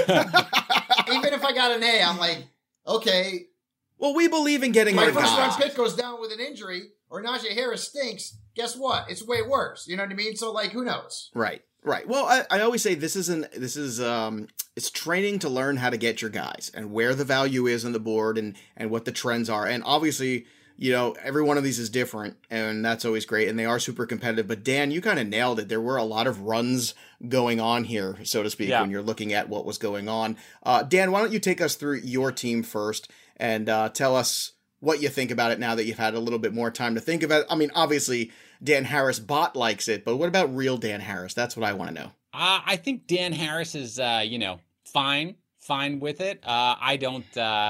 Even if I got an A, I'm like, okay. Well, we believe in getting my our first round guys. pick goes down with an injury, or Najee Harris stinks. Guess what? It's way worse. You know what I mean? So, like, who knows? Right. Well, I always say it's training to learn how to get your guys and where the value is on the board and what the trends are. And obviously, every one of these is different, and that's always great. And they are super competitive. But Dan, you kind of nailed it. There were a lot of runs going on here, so to speak, when you're looking at what was going on. Dan, why don't you take us through your team first and tell us what you think about it now that you've had a little bit more time to think about it. I mean, obviously, Dan Harris bot likes it, but what about real Dan Harris? That's what I want to know. I think Dan Harris is, fine with it. I don't,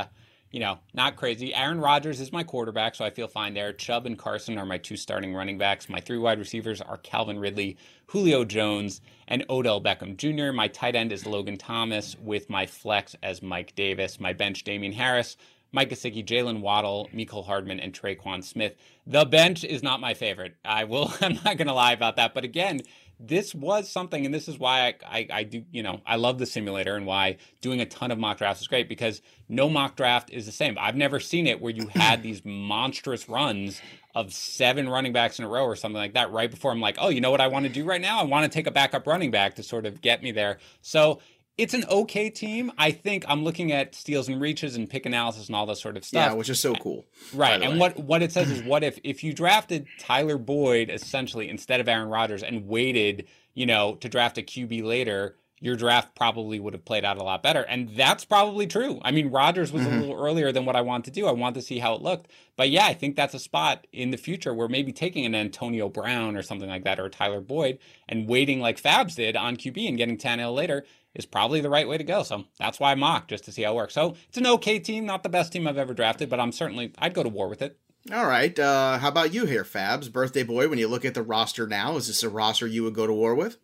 not crazy. Aaron Rodgers is my quarterback, so I feel fine there. Chubb and Carson are my 2 starting running backs. My 3 wide receivers are Calvin Ridley, Julio Jones, and Odell Beckham Jr. My tight end is Logan Thomas, with my flex as Mike Davis. My bench, Damian Harris, Mike Gesicki, Jalen Waddle, Mecole Hardman, and Traquan Smith. The bench is not my favorite. I'm not going to lie about that. But again, this was something, and this is why I do, I love the simulator and why doing a ton of mock drafts is great, because no mock draft is the same. I've never seen it where you had these monstrous runs of 7 running backs in a row or something like that right before I'm like, oh, you know what I want to do right now? I want to take a backup running back to sort of get me there. So it's an okay team. I think I'm looking at steals and reaches and pick analysis and all this sort of stuff. Yeah, which is so cool. Right. And what it says is, what if you drafted Tyler Boyd essentially instead of Aaron Rodgers and waited, to draft a QB later, your draft probably would have played out a lot better. And that's probably true. I mean, Rodgers was a little earlier than what I wanted to do. I wanted to see how it looked. But yeah, I think that's a spot in the future where maybe taking an Antonio Brown or something like that, or a Tyler Boyd, and waiting like Fabs did on QB and getting Tannehill later is probably the right way to go. So that's why I mock, just to see how it works. So it's an okay team, not the best team I've ever drafted, but I'd go to war with it. All right. How about you here, Fabs? Birthday boy, when you look at the roster now, is this a roster you would go to war with?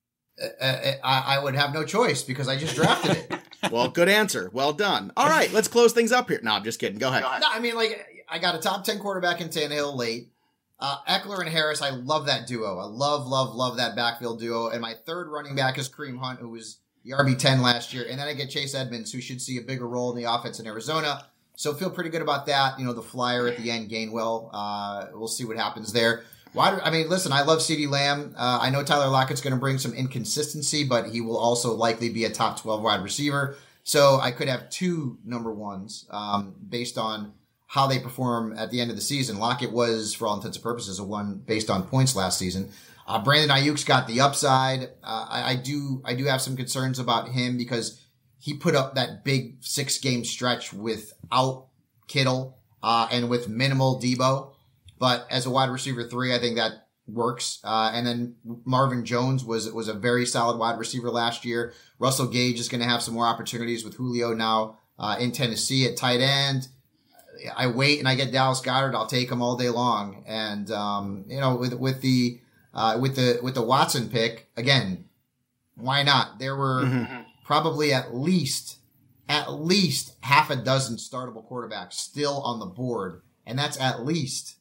I would have no choice because I just drafted it. Well, good answer. Well done. All right, let's close things up here. No, I'm just kidding. Go ahead. No, I mean, I got a top 10 quarterback in Tannehill late. Eckler and Harris, I love that duo. I love that backfield duo. And my 3rd running back is Kareem Hunt, who was the RB10 last year. And then I get Chase Edmonds, who should see a bigger role in the offense in Arizona. So feel pretty good about that. The flyer at the end, Gainwell. We'll see what happens there. Listen, I love CeeDee Lamb. I know Tyler Lockett's going to bring some inconsistency, but he will also likely be a top 12 wide receiver. So I could have 2 number ones based on how they perform at the end of the season. Lockett was, for all intents and purposes, a 1 based on points last season. Brandon Ayuk's got the upside. I do have some concerns about him because he put up that big 6-game stretch without Kittle and with minimal Debo. But as a wide receiver 3, I think that works. And then Marvin Jones was a very solid wide receiver last year. Russell Gage is going to have some more opportunities with Julio now in Tennessee at tight end. I wait and I get Dallas Goedert. I'll take him all day long. And with the Watson pick, again, why not? There were probably at least half a dozen startable quarterbacks still on the board, and that's at least.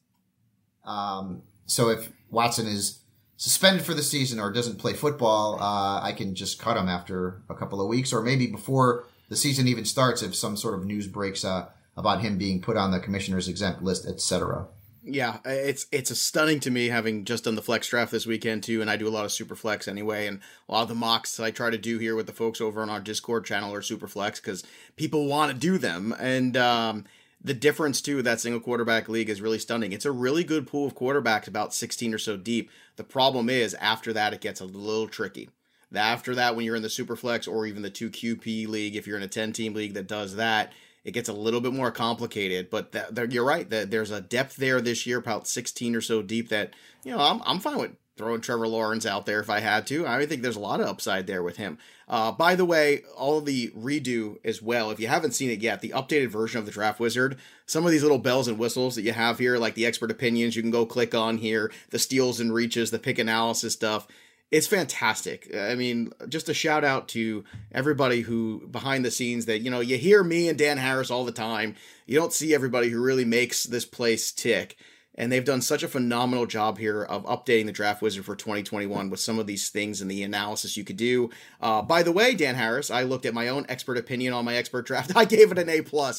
So if Watson is suspended for the season or doesn't play football, I can just cut him after a couple of weeks, or maybe before the season even starts if some sort of news breaks about him being put on the commissioner's exempt list, etc. Yeah, it's stunning to me, having just done the flex draft this weekend too, and I do a lot of super flex anyway, and a lot of the mocks I try to do here with the folks over on our Discord channel are super flex because people want to do them, and the difference too with that single quarterback league is really stunning. It's a really good pool of quarterbacks, about 16 or so deep. The problem is after that it gets a little tricky. After that, when you're in the super flex or even the 2QP league, if you're in a 10-team league that does that, it gets a little bit more complicated, but you're right. There's a depth there this year, about 16 or so deep that, I'm fine with throwing Trevor Lawrence out there if I had to. I think there's a lot of upside there with him. By the way, all of the redo as well, if you haven't seen it yet, the updated version of the Draft Wizard, some of these little bells and whistles that you have here, like the expert opinions, you can go click on here, the steals and reaches, the pick analysis stuff. It's fantastic. I mean, just a shout out to everybody who behind the scenes that, you hear me and Dan Harris all the time. You don't see everybody who really makes this place tick. And they've done such a phenomenal job here of updating the Draft Wizard for 2021 with some of these things and the analysis you could do. By the way, Dan Harris, I looked at my own expert opinion on my expert draft. I gave it an A+.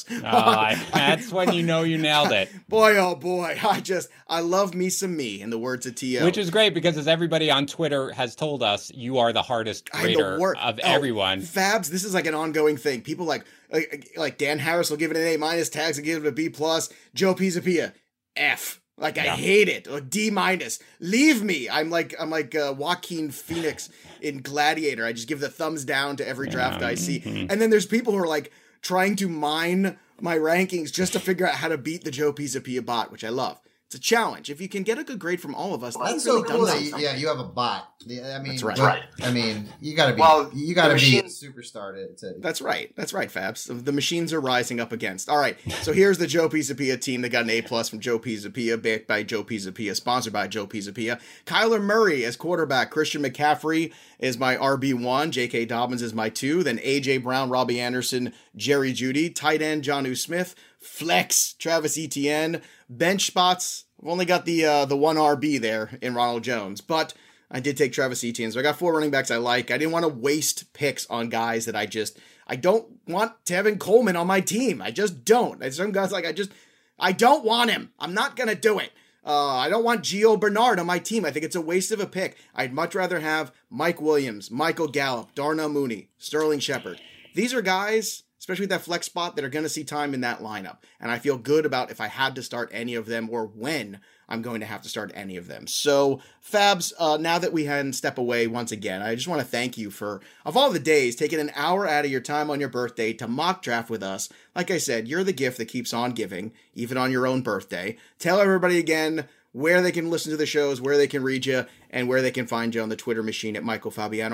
That's when you know you nailed it. Boy, oh boy. I love me some me, in the words of T.O. Which is great because, as everybody on Twitter has told us, you are the hardest grader of everyone. Fabs, this is like an ongoing thing. People like Dan Harris will give it an A-, Tags will give it a B+, Joe Pisapia, F. I hate it. Or D-. Leave me. I'm like Joaquin Phoenix in Gladiator. I just give the thumbs down to every draft I see. Mm-hmm. And then there's people who are trying to mine my rankings just to figure out how to beat the Joe Pisapia bot, which I love. It's a challenge. If you can get a good grade from all of us, that's really so cool. You have a bot. I mean, that's right. I mean, you got to be a superstar to. That's right, Fabs. The machines are rising up against. All right, so here's the Joe Pisapia team. They got an A+ from Joe Pisapia, backed by Joe Pisapia, sponsored by Joe Pisapia. Kyler Murray as quarterback. Christian McCaffrey is my RB1. J.K. Dobbins is my 2. Then A.J. Brown, Robbie Anderson, Jerry Jeudy. Tight end, Jonnu Smith. Flex, Travis Etienne. Bench spots, I've only got the one RB there in Ronald Jones, but I did take Travis Etienne, so I got 4 running backs I like. I didn't want to waste picks on guys that I don't want Tevin Coleman on my team. I just don't. There's some guys I don't want him. I'm not going to do it. I don't want Gio Bernard on my team. I think it's a waste of a pick. I'd much rather have Mike Williams, Michael Gallup, Darnell Mooney, Sterling Shepard. These are guys, especially with that flex spot, that are going to see time in that lineup. And I feel good about if I had to start any of them or when I'm going to have to start any of them. So, Fabs, now that we had step away once again, I just want to thank you for, of all the days, taking an hour out of your time on your birthday to mock draft with us. Like I said, you're the gift that keeps on giving, even on your own birthday. Tell everybody again where they can listen to the shows, where they can read you, and where they can find you on the Twitter machine at Michael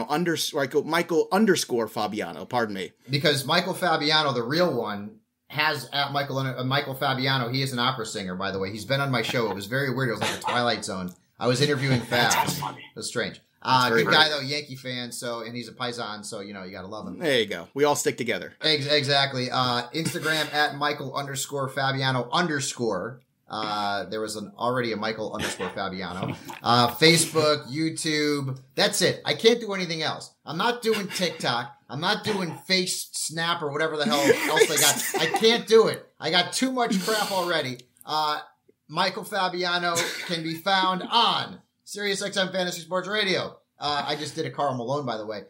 _Michael Fabiano, pardon me. Because Michael Fabiano, the real one, has at Michael Fabiano. He is an opera singer, by the way. He's been on my show. It was very weird. It was like a Twilight Zone. I was interviewing Fabs. It was strange. Good guy though, Yankee fan. So, and he's a Paisan. So, you gotta love him. There you go. We all stick together. Exactly. Instagram at Michael _Fabiano _ there was already a Michael _Fabiano. Facebook, YouTube. That's it. I can't do anything else. I'm not doing TikTok. I'm not doing Face Snap or whatever the hell else they got. I can't do it. I got too much crap already. Michael Fabiano can be found on SiriusXM Fantasy Sports Radio. I just did a Karl Malone, by the way.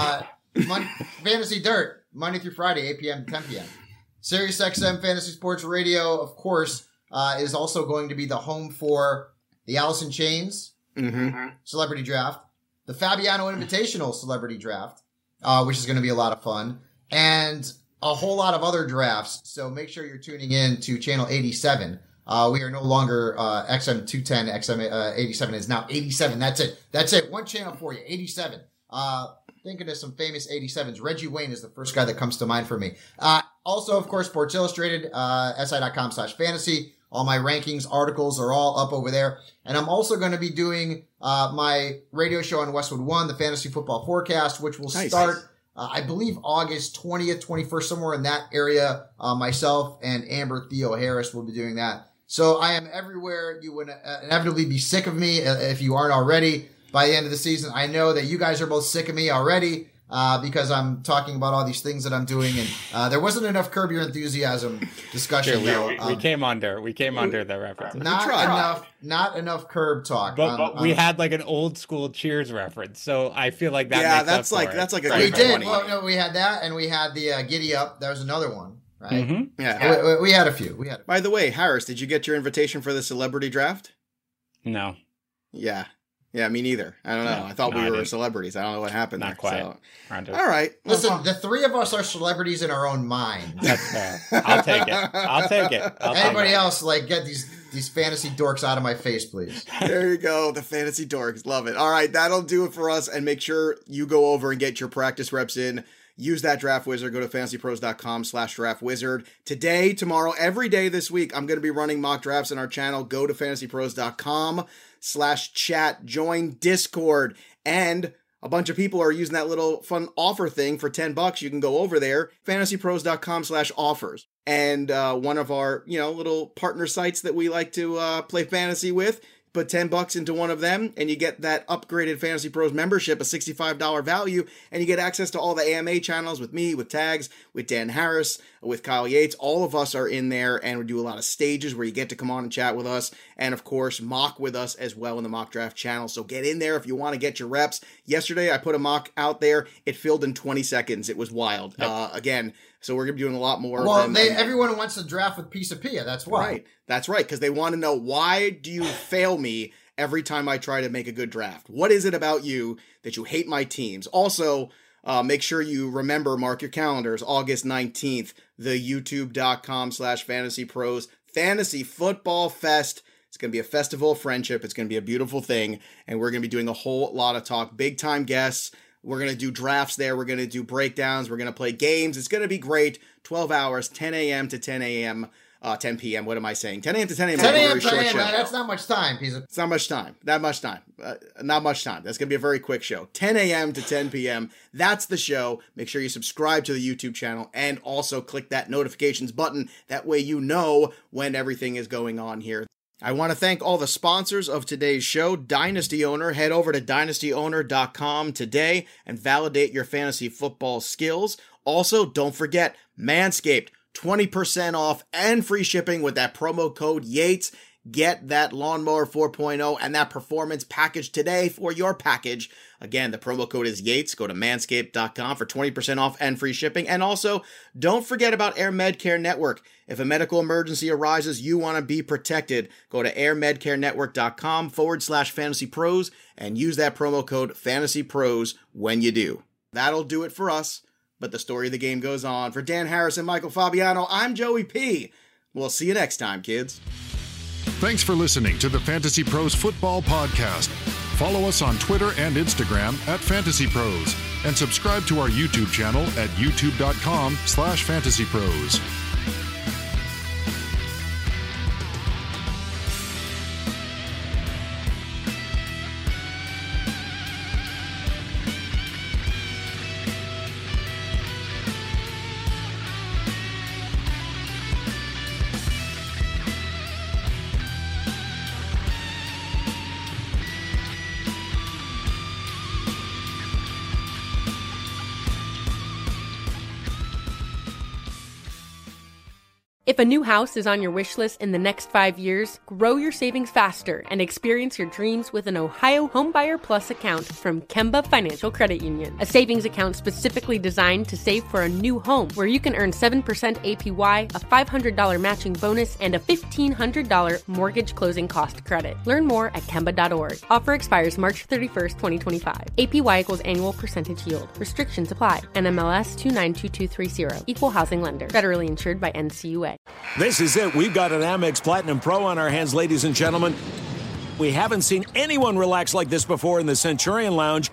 Fantasy Dirt, Monday through Friday, 8 p.m. to 10 p.m. SiriusXM Fantasy Sports Radio, of course, is also going to be the home for the Alice in Chains Celebrity Draft, the Fabiano Invitational Celebrity Draft, which is going to be a lot of fun, and a whole lot of other drafts. So make sure you're tuning in to channel 87. We are no longer XM210. XM87 is now 87. That's it. One channel for you. 87. Thinking of some famous 87s. Reggie Wayne is the first guy that comes to mind for me. Also, of course, Sports Illustrated, si.com/fantasy. All my rankings, articles are all up over there. And I'm also going to be doing my radio show on Westwood One, the Fantasy Football Forecast, which will start, I believe, August 20th, 21st, somewhere in that area. Myself and Amber Theo Harris will be doing that. So I am everywhere. You would inevitably be sick of me if you aren't already by the end of the season. I know that you guys are both sick of me already. Because I'm talking about all these things that I'm doing, and there wasn't enough Curb Your Enthusiasm discussion. We came under the reference. Not enough Curb talk. But we had like an old school Cheers reference, so I feel like that. That's like a great. We did. Well, no, we had that, and we had the Giddy Up. That was another one, right? Mm-hmm. Yeah, we had a few. By the way, Harris, did you get your invitation for the celebrity draft? No. Yeah, me neither. I don't know. I thought we were celebrities. I don't know what happened. Not quite. So. All right. Listen, the three of us are celebrities in our own mind. That's fair. I'll take it. Anybody else, get these fantasy dorks out of my face, please. There you go. The fantasy dorks. Love it. All right. That'll do it for us. And make sure you go over and get your practice reps in. use that Draft Wizard. Go to fantasypros.com/draftwizard. Today, tomorrow, every day this week, I'm going to be running mock drafts on our channel. Go to fantasypros.com/chat. Join Discord. And a bunch of people are using that little fun offer thing for $10. You can go over there, fantasypros.com/offers. And one of our, little partner sites that we like to play fantasy with, put $10 into one of them, and you get that upgraded Fantasy Pros membership, a $65 value, and you get access to all the AMA channels with me, with Tags, with Dan Harris, with Kyle Yates. All of us are in there, and we do a lot of stages where you get to come on and chat with us, and of course, mock with us as well in the mock draft channel. So get in there if you want to get your reps. Yesterday, I put a mock out there. It filled in 20 seconds. It was wild. Yep. Again, so we're going to be doing a lot more. Well, everyone wants to draft with Piece of Pia. That's why. Right. That's right. Because they want to know, why do you fail me every time I try to make a good draft? What is it about you that you hate my teams? Also, make sure you mark your calendars, August 19th, the youtube.com/fantasypros Fantasy Football Fest. It's going to be a festival of friendship. It's going to be a beautiful thing. And we're going to be doing a whole lot of talk, big time guests. We're going to do drafts there. We're going to do breakdowns. We're going to play games. It's going to be great. 12 hours, 10 a.m. to 10 a.m. 10 p.m. What am I saying? 10 a.m. to 10 a.m. 10 a.m. to 10 a.m. That's not much time, Pisa. It's not much time. Not much time. That's going to be a very quick show. 10 a.m. to 10 p.m. That's the show. Make sure you subscribe to the YouTube channel and also click that notifications button. That way you know when everything is going on here. I want to thank all the sponsors of today's show. Dynasty Owner. Head over to dynastyowner.com today and validate your fantasy football skills. Also, don't forget Manscaped. 20% off and free shipping with that promo code Yates. Get that Lawnmower 4.0 and that Performance package today for your package. Again, the promo code is Yates. Go to manscaped.com for 20% off and free shipping. And also, don't forget about Air Medcare Network. If a medical emergency arises, you want to be protected. Go to airmedcarenetwork.com/fantasypros and use that promo code FANTASYPROS when you do. That'll do it for us. But the story of the game goes on. For Dan Harris and Michael Fabiano, I'm Joey P. We'll see you next time, kids. Thanks for listening to the Fantasy Pros Football Podcast. Follow us on Twitter and Instagram at Fantasy Pros and subscribe to our YouTube channel at youtube.com/fantasypros. If a new house is on your wish list in the next 5 years, grow your savings faster and experience your dreams with an Ohio Homebuyer Plus account from Kemba Financial Credit Union. A savings account specifically designed to save for a new home, where you can earn 7% APY, a $500 matching bonus, and a $1,500 mortgage closing cost credit. Learn more at Kemba.org. Offer expires March 31st, 2025. APY equals annual percentage yield. Restrictions apply. NMLS 292230. Equal housing lender. Federally insured by NCUA. This is it. We've got an Amex Platinum Pro on our hands, ladies and gentlemen. We haven't seen anyone relax like this before in the Centurion Lounge.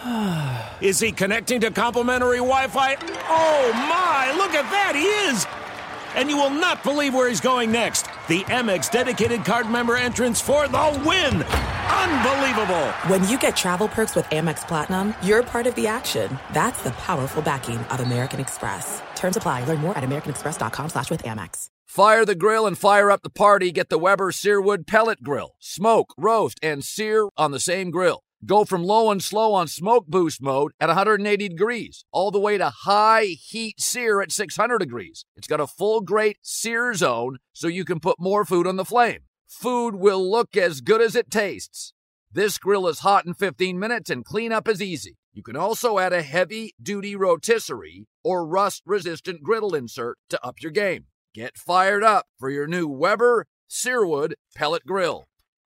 Is he connecting to complimentary Wi-Fi? Oh, my! Look at that! He is! And you will not believe where he's going next. The Amex dedicated card member entrance for the win! Unbelievable! When you get travel perks with Amex Platinum, you're part of the action. That's the powerful backing of American Express. Terms apply. Learn more at americanexpress.com/withAmex. Fire the grill and fire up the party. Get the Weber Searwood Pellet Grill. Smoke, roast, and sear on the same grill. Go from low and slow on smoke boost mode at 180 degrees, all the way to high heat sear at 600 degrees. It's got a full grate sear zone so you can put more food on the flame. Food will look as good as it tastes. This grill is hot in 15 minutes and cleanup is easy. You can also add a heavy-duty rotisserie or rust-resistant griddle insert to up your game. Get fired up for your new Weber Searwood Pellet Grill.